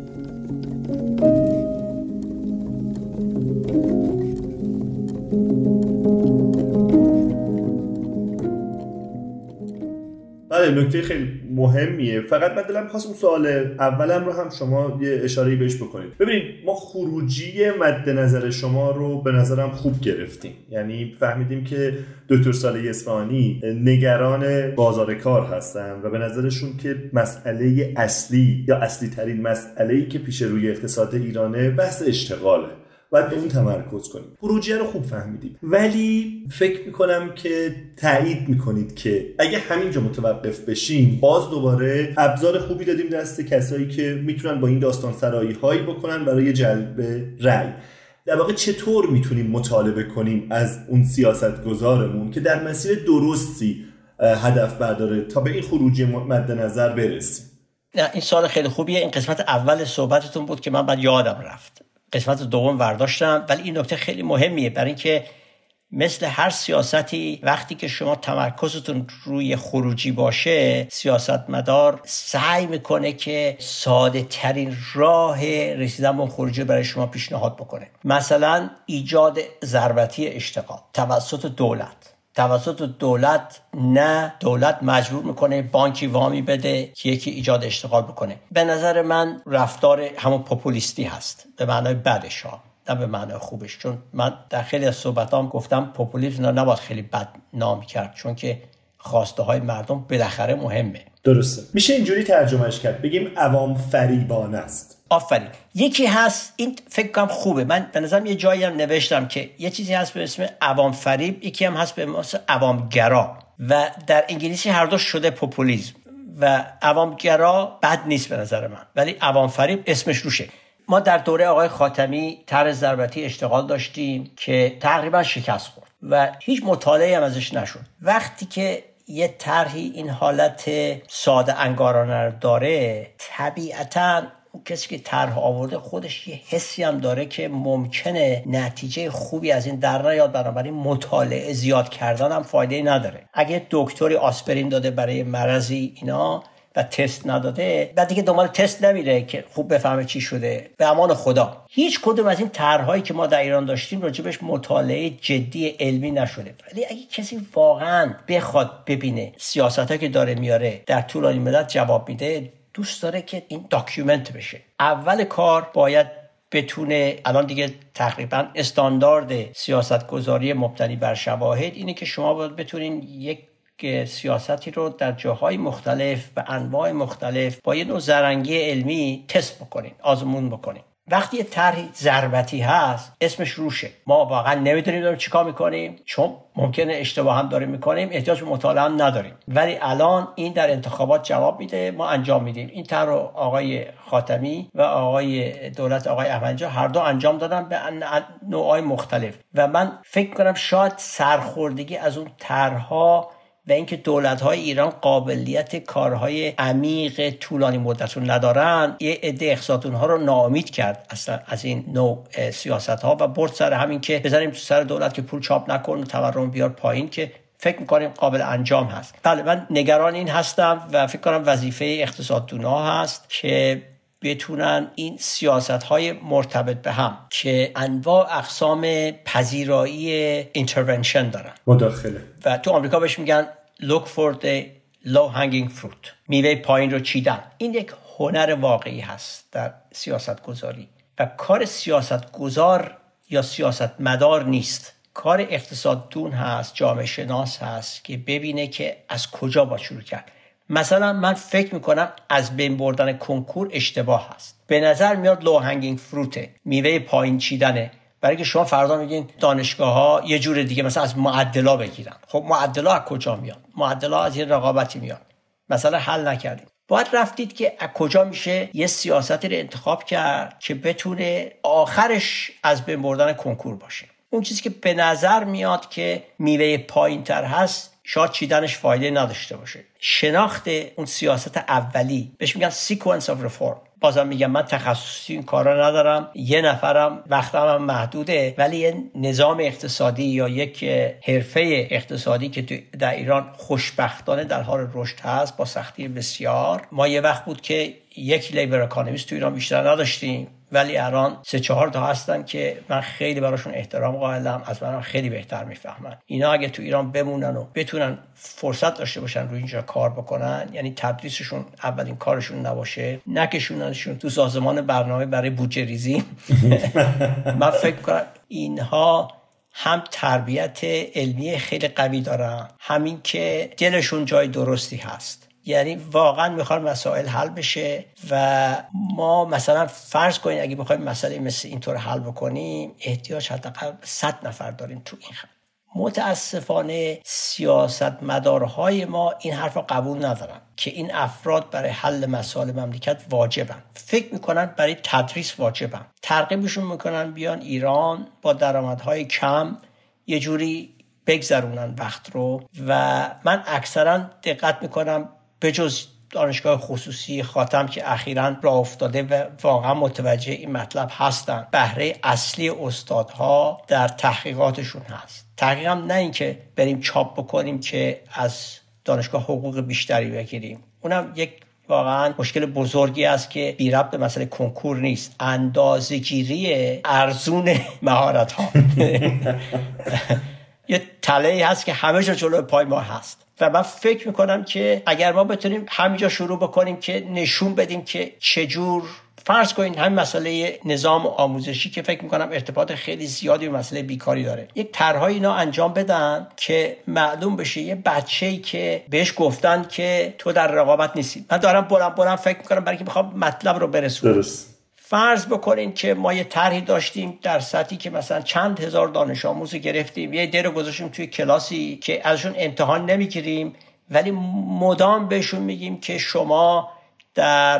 بله، نکته خیلی مهمیه. فقط من دلم خواست اون سوال اولم رو هم شما یه اشاره‌ای بهش بکنید. ببینید، ما خروجی مد نظر شما رو به نظرم خوب گرفتیم. یعنی فهمیدیم که دکتر صالحی اصفهانی نگران بازار کار هستن و به نظرشون که مسئله اصلی یا اصلی ترین مسئله‌ای که پیش روی اقتصاد ایرانه بحث اشتغاله. باید به اون تمرکز کنیم. خروجیه رو خوب فهمیدیم، ولی فکر میکنم که تایید میکنید که اگه همینجا متوقف بشیم، باز دوباره ابزار خوبی دادیم دست کسایی که میتونن با این داستان سرایی هایی بکنن برای جلب رأی. در واقع چطور میتونیم مطالبه کنیم از اون سیاستگزارمون که در مسیر درستی هدف برداره تا به این خروجی مد نظر برسیم؟ نه، این سوال خیلی خوبیه. این قسمت اول صحبتتون بود که من بعد یادم رفت. قسمت دوم برداشتم، ولی این نکته خیلی مهمیه، برای اینکه مثل هر سیاستی وقتی که شما تمرکزتون روی خروجی باشه، سیاستمدار سعی میکنه که ساده ترین راه رسیدن به اون خروجی برای شما پیشنهاد بکنه. مثلا ایجاد ضربتی اشتغال توسط دولت. توسط دولت نه، دولت مجبور میکنه بانکی وامی بده که یکی ایجاد اشتغال بکنه. به نظر من رفتار همون پوپولیستی هست، به معنای بدش ها، نه به معنای خوبش. چون من در خیلی از صحبتام گفتم پوپولیسم نباید خیلی بد نام کرد، چون که خواسته های مردم بالاخره مهمه. درسته. میشه اینجوری ترجمهش کرد، بگیم عوام فریبانه است. آفرین. یکی هست، این فکر کنم خوبه. من به نظرم یه جایی هم نوشتم که یه چیزی هست به اسم عوام فریب، یکی هم هست به اسم عوام گرا و در انگلیسی هر دو شده پوپولیسم. و عوام گرا بد نیست به نظر من، ولی عوام فریب اسمش روشه. ما در دوره آقای خاتمی طرح ضربتی اشتغال داشتیم که تقریبا شکست خورد و هیچ مطالعه‌ای هم ازش نشد. وقتی که یه طرحی این حالت ساده انگارانه رو داره، طبیعتاً کسی که طرح آورده خودش یه حسی هم داره که ممکنه نتیجه خوبی از این در نیاد، بنابراین مطالعه زیاد کردن هم فایده نداره. اگه دکتری آسپرین داده برای مرضی اینا و تست نداده، بعد دیگه دنبال تست نمیره که خوب بفهمه چی شده. به امان خدا هیچ کدوم از این طرح‌هایی که ما در ایران داشتیم راجبش مطالعه جدی علمی نشده. ولی اگه کسی واقعاً بخواد ببینه سیاستایی که داره میاره در طولانی مدت جواب میده، دوست داره که این داکیومنت بشه. اول کار باید بتونه، الان دیگه تقریبا استاندارد سیاستگذاری مبتنی بر شواهد اینه که شما باید بتونین یک سیاستی رو در جاهای مختلف به انواع مختلف با یه نوع زرنگی علمی تست بکنین، آزمون بکنین. وقتی یه طرحی ضربتی هست اسمش روشه، ما واقعا نمیدونیم داریم چیکار میکنیم، چون ممکنه اشتباه هم داریم میکنیم، احتیاج به مطالعه هم نداریم. ولی الان این در انتخابات جواب میده، ما انجام میدیم. این طرح رو آقای خاتمی و آقای دولت آقای احمدی هر دو انجام دادن به نوعای مختلف و من فکر کنم شاید سرخوردگی از اون طرح‌ها و اینکه دولت‌های ایران قابلیت کارهای عمیق طولانی مدت رو ندارن، یه عده اقتصادونها رو ناامید کرد اصلا از این نوع سیاست‌ها و برد سر همین که بذاریم تو سر دولت که پول چاپ نکن و تورم بیار پایین، که فکر می‌کنیم قابل انجام هست. بله، من نگران این هستم و فکر کنم وظیفه اقتصاددون‌ها هست که بتونن این سیاست‌های مرتبط به هم که انواع اقسام پذیرایی اینترونشن دارن، مداخله، و تو آمریکا بهش میگن look for the low hanging fruit، میوه پایین رو چیدن. این یک هنر واقعی هست در سیاست گذاری و کار سیاست گذار یا سیاست مدار نیست، کار اقتصاددون هست، جامعه شناس هست که ببینه که از کجا با شروع کرد. مثلا من فکر میکنم از بین بردن کنکور اشتباه هست. به نظر میاد لو هنگینگ فروته، میوه پایین چیدنه، برای که شما فردا میگین دانشگاه ها یه جور دیگه مثلا از معدلا بگیرن. خب معدلا از کجا میاد؟ معدلا از یه رقابتی میاد. مثلا حل نکردیم. باید رفتید که از کجا میشه یه سیاستی رو انتخاب کرد که بتونه آخرش از بین بردن کنکور باشه. اون چیزی که به نظر میاد که میوه پایین تر هست شاید چیدنش فایده نداشته باشه. شناخت اون سیاست اولی بهش میگن sequence of reform. بازم میگم من تخصصی این کارا ندارم، یه نفرم، وقتم هم محدوده، ولی یه نظام اقتصادی یا یک حرفه اقتصادی که در ایران خوشبختانه در حال رشد هست با سختی بسیار. ما یه وقت بود که یک لیبر اکانومیست تو ایران بیشتر نداشتیم، ولی الان سه چهار تا هستن که من خیلی براشون احترام قائلم، از من خیلی بهتر میفهمن. اینا اگه تو ایران بمونن و بتونن فرصت داشته باشن روی اینجا کار بکنن، یعنی تدریسشون اولین کارشون نباشه، نکشوننشون تو سازمان برنامه برای بودجه ریزی. من فکر کنم اینها هم تربیت علمی خیلی قوی دارن، همین که دلشون جای درستی هست، یعنی واقعا میخوان مسائل حل بشه. و ما مثلا فرض کنید اگه بخوایم مسئله مثل اینطور حل بکنیم، احتیاج حداقل صد نفر داریم تو این خط. متاسفانه سیاستمدارهای ما این حرف رو قبول ندارن که این افراد برای حل مسائل مملکت واجبن، فکر میکنن برای تدریس واجبن، ترغیبشون میکنن بیان ایران با درآمدهای کم یه جوری بگذرونن وقت رو. و من اکثرا دقت میکنم به جز دانشگاه خصوصی خاتم که اخیراً راه افتاده و واقعا متوجه این مطلب هستن، بهره اصلی استادها در تحقیقاتشون هست. تحقیق هم نه این که بریم چاپ بکنیم که از دانشگاه حقوق بیشتری بگیریم، اونم یک واقعا مشکل بزرگی است که بی ربط به مسئله کنکور نیست، اندازه‌گیری ارزون مهارت ها. یه تله‌ای هست که همه جا جلوی پای ما هست و من فکر میکنم که اگر ما بتونیم همینجا شروع بکنیم که نشون بدیم که چجور، فرض کنین همین مسئله نظام آموزشی که فکر میکنم ارتباط خیلی زیادی به مسئله بیکاری داره، یک طرح‌های اینا انجام بدن که معلوم بشه یه بچه‌ای که بهش گفتن که تو در رقابت نیستی، من دارم بلند بلند فکر میکنم برای که بخوام مطلب رو برسونم. درست. فرض بکنین که ما یه طرحی داشتیم در سطحی که مثلا چند هزار دانش آموز گرفتیم، یه ایده رو گذاشتیم توی کلاسی که ازشون امتحان نمیگیریم ولی مدام بهشون میگیم که شما در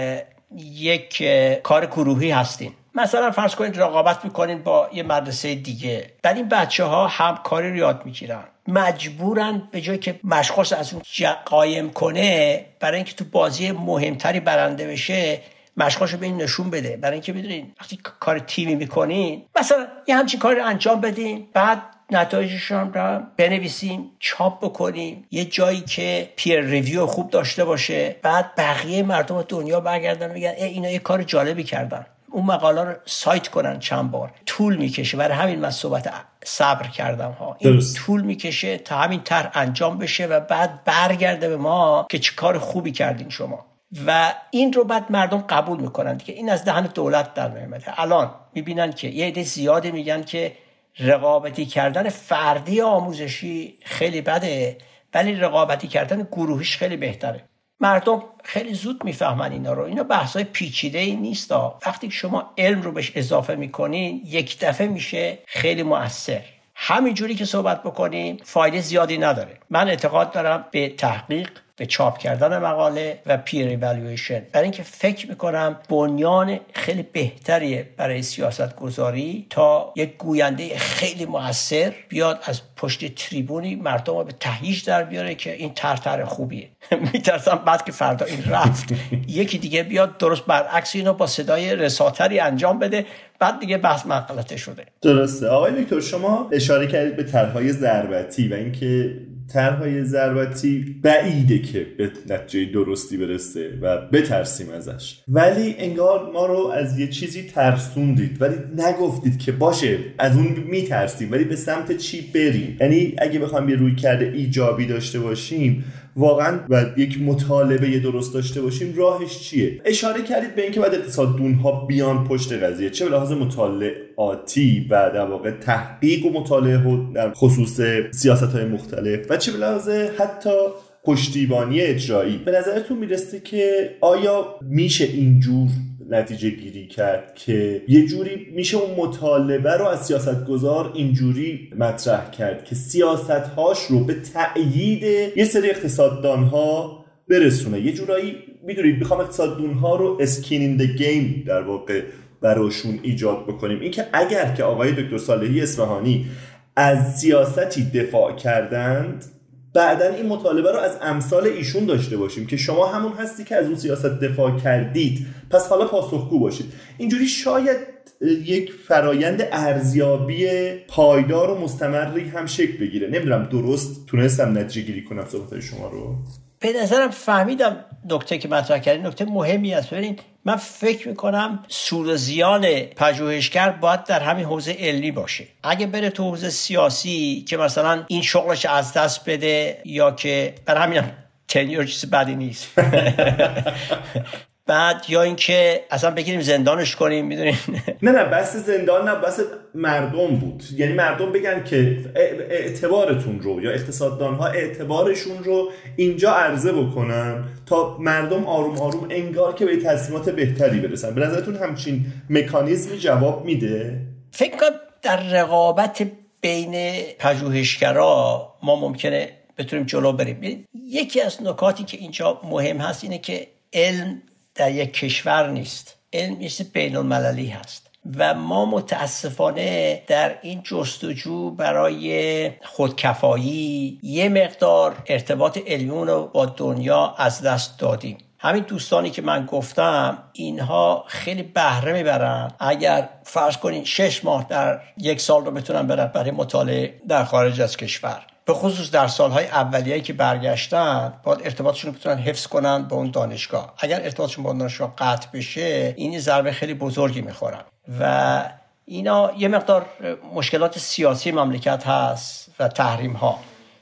یک کار گروهی هستین. مثلا فرض کنید رقابت میکنین با یه مدرسه دیگه، بعد این بچه ها همکاری رو یاد میگیرن، مجبورن به جای که مشخص از اون قایم کنه برای اینکه تو بازی مهمتری برنده بشه مشقاشو به این نشون بده. برای اینکه بدونین وقتی کار تیمی میکنین مثلا یه همچین کاری رو انجام بدین، بعد نتایجشون رو بنویسیم، چاپ بکنیم یه جایی که پیر ریویو خوب داشته باشه، بعد بقیه مردم دنیا برگردن و بگن ای اینا یه کار جالبی کردن، اون مقاله رو سایت کنن چند بار. طول میکشه، برای همین من صحبت صبر کردم ها، این طول میکشه تا همین طرح انجام بشه و بعد برگرده به ما که چه کار خوبی کردین شما، و این رو بعد مردم قبول میکنن دیگه. این از دهن دولت در میاد. الان میبینن که یه عده زیادی میگن که رقابتی کردن فردی آموزشی خیلی بده ولی رقابتی کردن گروهیش خیلی بهتره. مردم خیلی زود میفهمن اینا رو. اینا بحثای پیچیده‌ای نیست ها. وقتی شما علم رو بهش اضافه میکنین یک دفعه میشه خیلی مؤثر. همین جوری که صحبت بکنیم فایده زیادی نداره. من اعتقاد دارم به تحقیق، به چاپ کردن مقاله و پیر ایوالویشن، برای اینکه فکر میکنم بنیان خیلی بهتریه برای سیاست گذاری تا یک گوینده خیلی مؤثر بیاد از پشت تریبونی مردم رو به تهییج در بیاره که این طرح خوبیه. میترسم بعد که فردا این رفت یکی دیگه بیاد درست برعکس اینو با صدای رساتری انجام بده، بعد دیگه بحث مقالته شده. درسته. آقای دکتر شما اشاره کردید به طرح‌های ضربتی و اینکه طرح‌های ضربتی بعیده که به نتیجه درستی برسه و بترسیم ازش، ولی انگار ما رو از یه چیزی ترسوندید ولی نگفتید که باشه از اون میترسیم ولی به سمت چی بریم. یعنی اگه بخوام یه رویکرد ایجابی داشته باشیم واقعا و یک مطالبه درست داشته باشیم راهش چیه؟ اشاره کردید به اینکه باید اقتصاددون‌ها بیان پشت قضیه، چه به لحاظ مطالعاتی و در واقع تحقیق و مطالعه در خصوص سیاست‌های مختلف و چه به لحاظ حتی پشتیبانی اجرایی. به نظرتون میرسه که آیا میشه اینجور نتیجه گیری کرد که یه جوری میشه اون مطالبه رو از سیاستگزار اینجوری مطرح کرد که سیاستهاش رو به تأیید یه سری اقتصاددانها برسونه؟ یه جورایی میدونید میخوام اقتصاددانها رو اسکین این دی گیم در واقع براشون ایجاد بکنیم. این که اگر که آقای دکتر صالحی اصفهانی از سیاستی دفاع کردند بعدن این مطالبه رو از امثال ایشون داشته باشیم که شما همون هستی که از اون سیاست دفاع کردید، پس حالا پاسخگو باشید. اینجوری شاید یک فرایند ارزیابی پایدار و مستمری هم شکل بگیره. نمیدونم درست تونستم نتیجه گیری کنم صحبت شما رو؟ به نظرم فهمیدم نکته که مطرح کردین نکته مهمی است. ببینید من فکر میکنم سود و زیان پژوهشگر باید در همین حوزه علمی باشه. اگه بره تو حوزه سیاسی که مثلا این شغلش از دست بده، یا که بر همینم تنیور چیز بدی نیست بعد یا اینکه اصلا بگیریم زندانش کنیم، میدونین. نه نه بحث زندان نه، بحث مردم بود. یعنی مردم بگن که اعتبارتون رو، یا اقتصاددانها اعتبارشون رو اینجا عرضه بکنن تا مردم آروم آروم انگار که به تصمیمات بهتری برسن. به نظرتون همچین مکانیزمی جواب میده؟ فکر کنم در رقابت بین پژوهشگرا ما ممکنه بتونیم جلو بریم. یکی از نکاتی که اینجا مهم هست اینه که علم در یک کشور نیست، علم یه چیز بین المللی هست و ما متاسفانه در این جستجو برای خودکفایی یه مقدار ارتباط علمیمون رو با دنیا از دست دادیم. همین دوستانی که من گفتم اینها خیلی بهره میبرن اگر فرض کنین شش ماه در یک سال رو بتونن برن برای مطالعه در خارج از کشور، به خصوص در سالهای اولیه‌ای که برگشتن باید ارتباطشون رو بتونن حفظ کنن با اون دانشگاه. اگر ارتباطشون با اون دانشگاه قطع بشه این ضربه خیلی بزرگی میخورن و اینا یه مقدار مشکلات سیاسی مملکت هست و تحریم ها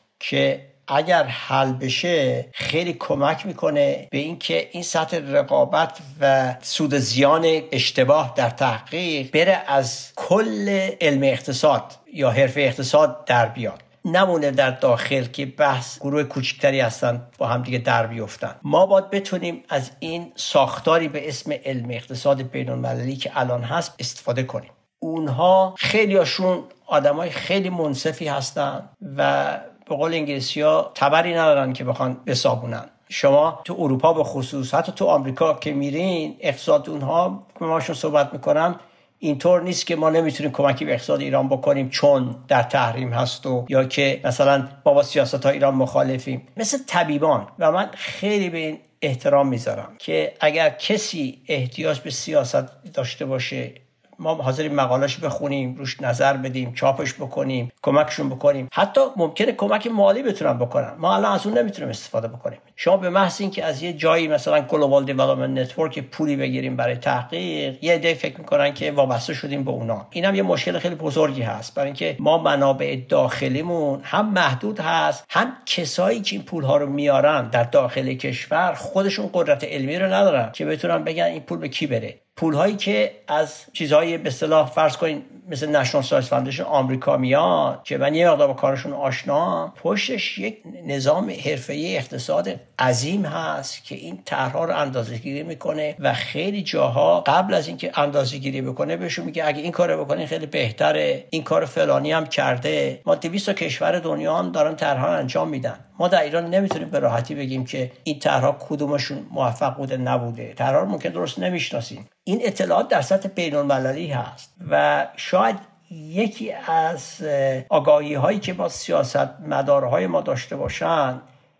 که اگر حل بشه خیلی کمک میکنه به این که این سطح رقابت و سود زیان اشتباه در تحقیق بره از کل علم اقتصاد یا حرفه اقتصاد در بیاد، نمونه در داخل که بحث گروه کوچکتری هستن با هم دیگه در بیفتن. ما باید بتونیم از این ساختاری به اسم علم اقتصاد بین‌المللی که الان هست استفاده کنیم. اونها خیلی هاشون آدمای خیلی منصفی هستن و به قول انگلیسی ها تبری ندارن که بخوان بسابونن. شما تو اروپا به خصوص، حتی تو آمریکا که میرین، اقتصاد اونها که ماشون صحبت میکنم اینطور نیست که ما نمیتونیم کمکی به اقتصاد ایران بکنیم چون در تحریم هست و یا که مثلا ما با سیاست های ایران مخالفیم. مثل طبیبان، و من خیلی به این احترام میذارم که اگر کسی احتیاج به سیاست داشته باشه ما حاضریم مقاله‌اش بخونیم، روش نظر بدیم، چاپش بکنیم، کمکشون بکنیم، حتی ممکنه کمک مالی بتونن بکنن. ما الان از اون نمیتونیم استفاده بکنیم. شما به محض اینکه از یه جایی مثلا گلوبال دیولپمنت نتورک پولی بگیریم برای تحقیق، یه عده فکر میکنن که وابسته شدیم به اونا. اینم یه مشکل خیلی بزرگی هست، برای اینکه ما منابع داخلیمون هم محدود هست، هم کسایی که این پولها رو میارن در داخل کشور خودشون قدرت علمی رو ندارن که بتونن بگن این پول به کی بره. پولهایی که از چیزهای به اصطلاح فرض کنین مثل نشنال ساینس فاندیشن آمریکا میاد که من یه مقدار با کارشون آشنام، پشتش یک نظام حرفه‌ای اقتصاد عظیم هست که این طرح‌ها رو اندازه‌گیری میکنه و خیلی جاها قبل از اینکه اندازه‌گیری بکنه بهشون میگه اگه این کارو بکنین خیلی بهتره، این کار فلانی هم کرده. ما دویست تا کشور دنیا هم دارن طرح‌ها انجام میدن. ما در ایران نمیتونیم به راحتی بگیم که این طرح‌ها کدومشون موفق بوده نبوده. طرح‌ها رو ممکن درست نمیشناسیم. این اطلاعات در سطح بین‌المللی هست و شاید یکی از آگاهی هایی که با سیاست مدارهای ما داشته باشن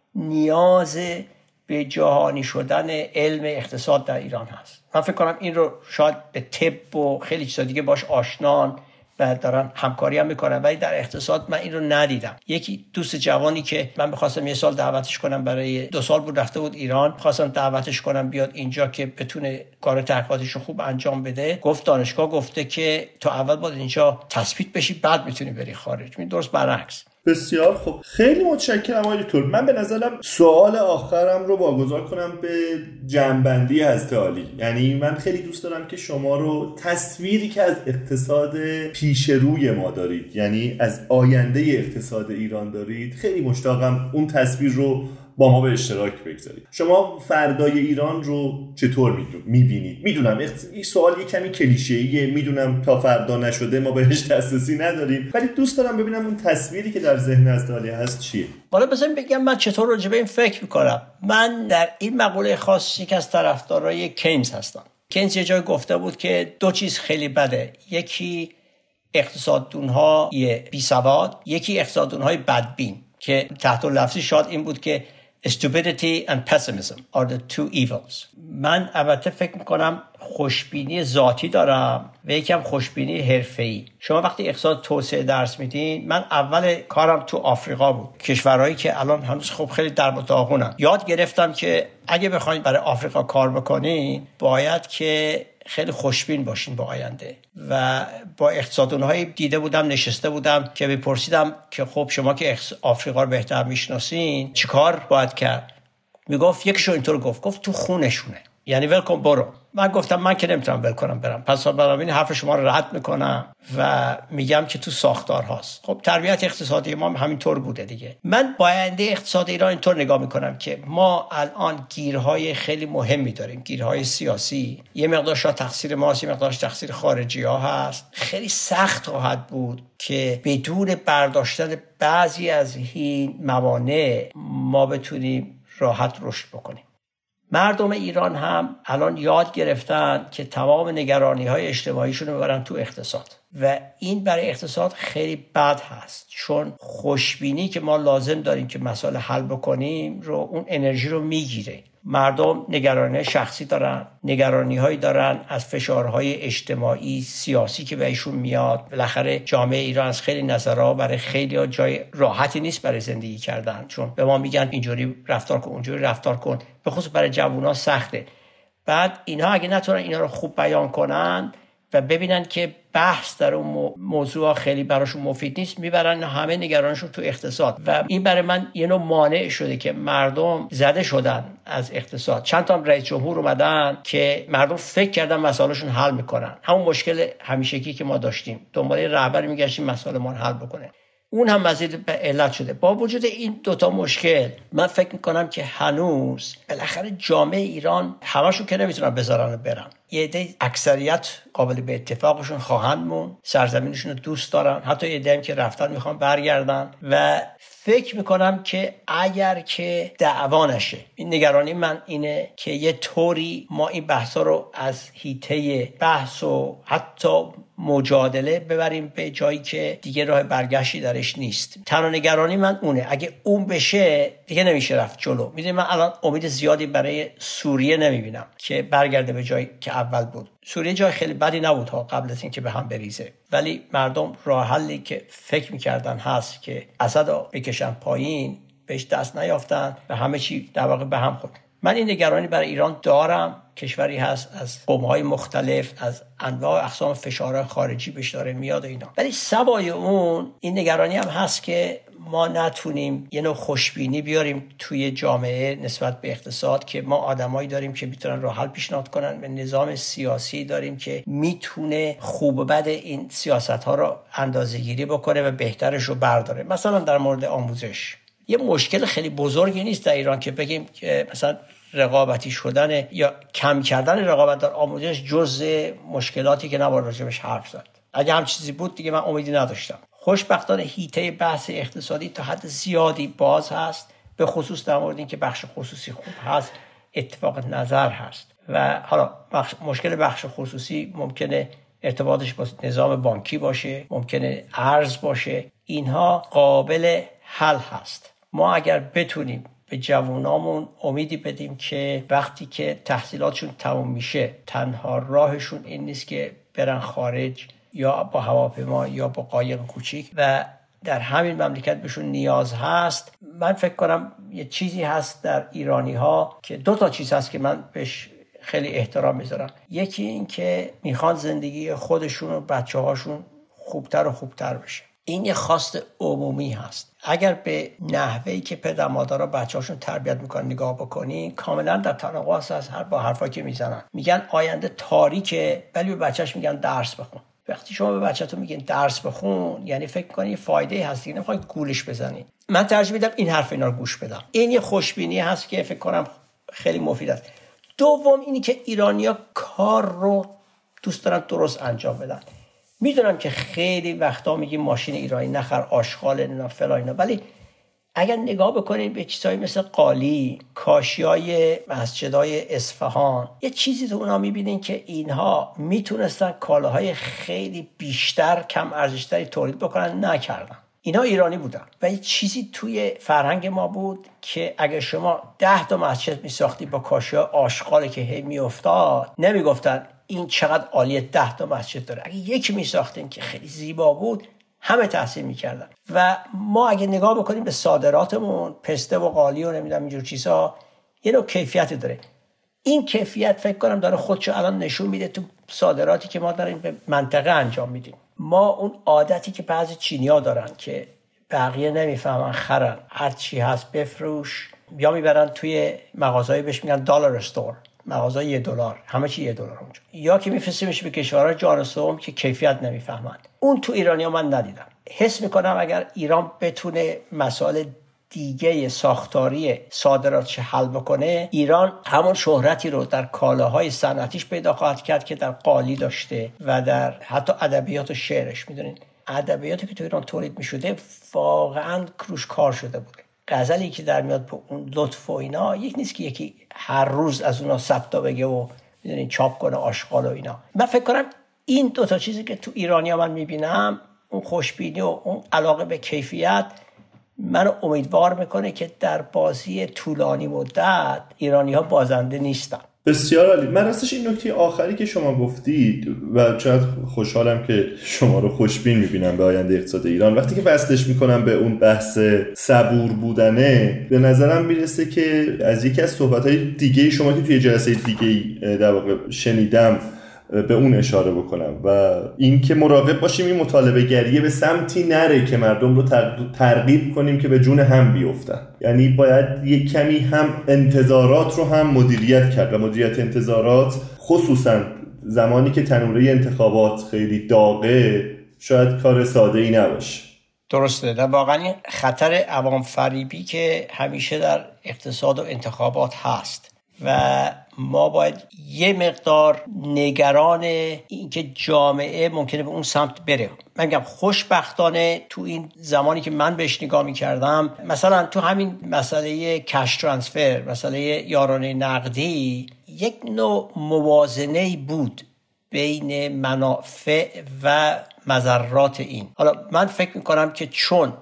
نیاز به جهانی شدن علم اقتصاد در ایران هست. من فکر کنم این رو شاید به طب و خیلی چیزا دیگه باش آشنان و دارن همکاری هم میکنن، ولی در اقتصاد من این رو ندیدم. یکی دوست جوانی که من بخواستم یه سال دعوتش کنم، برای دو سال بود رفته بود ایران، خواستم دعوتش کنم بیاد اینجا که بتونه کار تحقیقاتش رو خوب انجام بده. گفت دانشگاه گفته که تو اول باید اینجا تثبیت بشی بعد میتونی بری خارج. می درست برعکس. بسیار خوب، خیلی متشکرم آقای دکتر. من به نظرم سوال آخرم رو واگذار کنم به جنبندی حضرت عالی. یعنی من خیلی دوست دارم که شما رو تصویری که از اقتصاد پیش روی ما دارید، یعنی از آینده اقتصاد ایران دارید، خیلی مشتاقم اون تصویر رو با ما به اشتراک بگذارید. شما فردای ایران رو چطور میبینید؟ میدونم این سوال یه کمی کلیشه‌ایه، میدونم تا فردا نشده ما بهش دسترسی نداریم، ولی دوست دارم ببینم اون تصویری که در ذهن از عالی هست چیه. حالا بذاریم بگم من چطور راجع به این فکر میکنم. من در این مقوله خاص یک از طرفدارای کینز هستم. کینز یه جای گفته بود که دو چیز خیلی بده، یکی اقتصاددون‌های بی‌سواد، یکی اقتصاددون‌های بدبین. که تحت لفظی شاید این بود که stupidity and pessimism are the two evils. من البته فکر میکنم خوشبینی ذاتی دارم و یکم خوشبینی حرفه‌ای. شما وقتی اقتصاد توسعه درس میدین، من اول کارم تو آفریقا بود، کشورهایی که الان هنوز خب خیلی در داغونن. یاد گرفتم که اگه بخواید برای آفریقا کار بکنین باید که خیلی خوشبین باشین با آینده. و با اقتصادونهای دیده بودم، نشسته بودم که بپرسیدم که خب شما که آفریقا رو بهتر میشناسین چیکار باید کرد؟ میگفت یکیشو اینطور گفت گفت تو خونشونه، یعنی ولکن برو. من گفتم من که نمیتونم ول کنم برم، پس بنابراین حرف شما رو رد میکنم و میگم که تو ساختار هاست. خب تربیت اقتصادی ما همینطور بوده دیگه. من با آینده اقتصاد ایران اینطور نگاه میکنم که ما الان گیرهای خیلی مهمی داریم، گیرهای سیاسی. یه مقدارش تقصیر ماست، یه مقدارش تقصیر خارجی ها هست. خیلی سخت خواهد بود که بدون برداشتن بعضی از این موانع ما بتونیم راحت رشد بکنیم. مردم ایران هم الان یاد گرفتن که تمام نگرانی‌های اجتماعیشون رو ببرن تو اقتصاد و این برای اقتصاد خیلی بد هست، چون خوشبینی که ما لازم داریم که مسائل حل بکنیم رو اون انرژی رو میگیره. مردم نگرانی شخصی دارن، نگرانی‌هایی دارن از فشارهای اجتماعی سیاسی که بهشون میاد. بالاخره جامعه ایران از خیلی نظرها برای خیلی‌ها جای راحتی نیست برای زندگی کردن، چون به ما میگن اینجوری رفتار کن، اونجوری رفتار کن. به خصوص برای جوونا سخته. بعد اینها اگه نتونن اینا رو خوب بیان کنن و ببینن که بحث در اون موضوع خیلی براشون مفید نیست، میبرن همه نگرانشون تو اقتصاد و این برای من یه نوع مانع شده که مردم زده شدن از اقتصاد. چند تا رئیس جمهور اومدن که مردم فکر کردن مسائلشون حل میکنن، همون مشکل همیشگی که ما داشتیم، دنبال رهبر میگشتیم مسائل ما حل بکنه. اون هم مزید به علت شده. با وجود این دوتا مشکل من فکر میکنم که هنوز بالاخره جامعه ایران همشون که نمیتونن بذارن و برن. یه عده اکثریت قابل به اتفاقشون خواهند مون، سرزمینشون رو دوست دارن، حتی یه عده که رفتن میخوان برگردن و فکر میکنم که اگر که دعوا نشه، این نگرانی من اینه که یه طوری ما این بحثا رو از حیطه بحث و حتی مجادله ببریم به جایی که دیگه راه برگشتی درش نیست. تنها نگرانی من اونه، اگه اون بشه دیگه نمیشه رفت جلو. میدونی من الان امید زیادی برای سوریه نمیبینم که برگرده به جایی که اول بود. سوریه جای خیلی بدی نبود ها قبل از اینکه به هم بریزه، ولی مردم راه حلی که فکر میکردن هست که اسد رو بکشن پایین بهش دست نیافتن و همه چی در واقع به هم خورد. من این نگرانی برای ایران دارم. کشوری هست از قوم‌های مختلف، از انواع اقسام فشارهای خارجی بهش داره میاد و اینا، ولی سوای اون این نگرانی هم هست که ما نتونیم یه نوع خوشبینی بیاریم توی جامعه نسبت به اقتصاد، که ما آدمایی داریم که میتونن راه حل پیشنهاد کنن و نظام سیاسی داریم که میتونه خوب و بد این سیاست‌ها رو اندازه‌گیری بکنه و بهترش رو برداره. مثلا در مورد آموزش یه مشکل خیلی بزرگی نیست در ایران که بگیم که مثلا رقابتی شدن یا کم کردن رقابت در آموزش جزء مشکلاتی که نباید راجبش حرف زد. اگه هم چیزی بود دیگه من امیدی نداشتم. خوشبختانه حیطه بحث اقتصادی تا حد زیادی باز هست، به خصوص در مورد این که بخش خصوصی خوب هست، اتفاق نظر هست و حالا بخش مشکل بخش خصوصی ممکنه ارتباطش با نظام بانکی باشه، ممکنه ارز باشه، اینها قابل حل هست. ما اگر بتونیم به جوانامون امیدی بدیم که وقتی که تحصیلاتشون تموم میشه تنها راهشون این نیست که برن خارج یا با هواپیما یا با قایق کوچیک و در همین مملکت بهشون نیاز هست. من فکر کنم یه چیزی هست در ایرانی ها که دو تا چیز هست که من بهش خیلی احترام میذارم. یکی این که میخوان زندگی خودشون و بچه هاشون خوبتر و خوبتر بشه. این یه خواست عمومی هست. اگر به نحوهی که پدر مادرها بچه‌هاشون تربیت میکنن نگاه بکنی، کاملا در تناقض است از هر با حرفایی که میزنن. میگن آینده تاریکه ولی به بچه‌ش میگن درس بخون. وقتی شما به بچه‌تون میگین درس بخون یعنی فکر می‌کنی فایده هست، دیگه نمی‌خواید گولش بزنید. من ترجیح میدم این حرف اینا رو گوش بدم. این یه خوشبینی هست که فکر کنم خیلی مفید است. دوم اینی که ایرانی‌ها کار رو دوست دارن درست انجام بدن. میدونم که خیلی وقتا میگیم ماشین ایرانی نخر، آشغال اینا فلان اینا، ولی اگر نگاه بکنید به چیزایی مثل قالی، کاشیای مسجدای اصفهان، یه چیزی تو اونا میبینین که اینها میتونستن کالاهای خیلی بیشتر کم ارزشتری تولید بکنن، نکردن. اینا ایرانی بودن و یه چیزی توی فرهنگ ما بود که اگه شما ده تا مسجد میساختی با کاشی آشغالی که هی میافتاد، نمیگفتن این چقدر عالیه ده تا مسجد داره. اگه یکی میساختین که خیلی زیبا بود، همه تحسین میکردن. و ما اگه نگاه بکنیم به صادراتمون، پسته و قالی و نمیدونم اینجور چیزها، یه نوع کیفیتی داره. این کیفیت فکر کنم داره خودشو الان نشون میده تو صادراتی که ما داریم به منطقه انجام میدیم. ما اون عادتی که بعضی چینی‌ها دارن که بقیه نمیفهمن خرن، هر چی هست بفروش، یا میبرن توی مغازه‌ای بهش میگن دلار استور، مغازه یه دلار، همه چی یه دلار اونجا، یا که میفرستیمش به کشورهای جهان سوم که کیفیت نمیفهمن. اون تو ایرانی‌ها من ندیدم. حس میکنم اگر ایران بتونه مسائل دیگه ساختاری صادراتش حل بکنه، ایران همون شهرتی رو در کالاهای صنعتیش پیدا خواهد کرد که در قالی داشته و در حتی ادبیات و شعرش. میدونین ادبیاتی که تو ایران تولید میشده واقعا کروش کار شده بوده. غزلی که در میاد به اون لطف و اینا یک نیست که یکی هر روز از اونا صد تا بگه و میدونین چاپ کنه آشغال و اینا. من فکر کنم این دو تا چیزی که تو ایرانی‌ها من میبینم، اون خوشبینی و اون علاقه به کیفیت، منو امیدوار میکنه که در بازی طولانی مدت ایرانی‌ها بازنده نیستن. بسیار عالی. من راستش این نکته آخری که شما گفتید و چقدر خوشحالم که شما رو خوشبین میبینم به آینده اقتصاد ایران، وقتی که وصلش میکنم به اون بحث صبور بودنه، به نظرم میرسه که از یکی از صحبت‌های دیگه شما که توی جلسه دیگه در واقع شنیدم به اون اشاره بکنم و این که مراقب باشیم این مطالبه گریه به سمتی نره که مردم رو ترغیب کنیم که به جون هم بیفتن. یعنی باید یک کمی هم انتظارات رو هم مدیریت کرد و مدیریت انتظارات خصوصا زمانی که تنوره انتخابات خیلی داغه شاید کار ساده ای نباشه. درسته. در واقعا خطر عوام فریبی که همیشه در اقتصاد و انتخابات هست و ما باید یه مقدار نگران این که جامعه ممکنه به اون سمت بره. من میگم خوشبختانه تو این زمانی که من بهش نگاه میکردم، مثلا تو همین مسئله کش ترانسفر، مسئله یارانه نقدی، یک نوع موازنه بود بین منافع و مضرات این. حالا من فکر میکنم که چون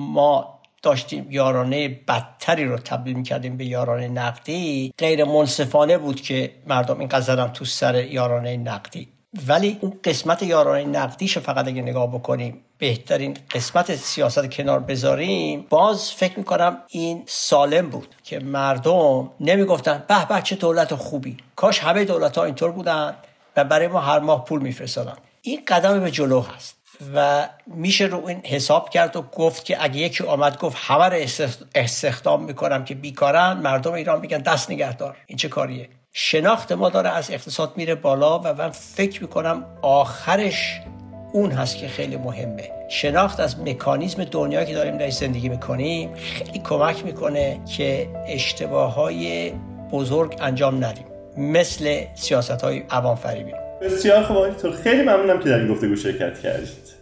ما داشتیم یارانه بدتری رو تبدیل می‌کردیم به یارانه نقدی، غیر منصفانه بود که مردم اینقدر زدن تو سر یارانه نقدی. ولی اون قسمت یارانه نقدیش فقط اگه نگاه بکنیم، بهترین قسمت سیاست کنار بذاریم، باز فکر می‌کنم این سالم بود که مردم نمیگفتن به به چه دولت خوبی، کاش همه دولت‌ها اینطور بودن و برای ما هر ماه پول می‌فرستادن. این قدم به جلو هست و میشه رو این حساب کرد و گفت که اگه یکی آمد گفت همه رو استخدام میکنم که بیکارن، مردم ایران میگن دست نگهدار، این چه کاریه؟ شناخت ما داره از اقتصاد میره بالا و من فکر میکنم آخرش اون هست که خیلی مهمه. شناخت از مکانیزم دنیایی که داریم درش زندگی میکنیم خیلی کمک میکنه که اشتباههای بزرگ انجام ندیم، مثل سیاست‌های عوام فریبی. بسیار خوب آقای دکتر، خیلی ممنونم که در این گفتگو شرکت کردید.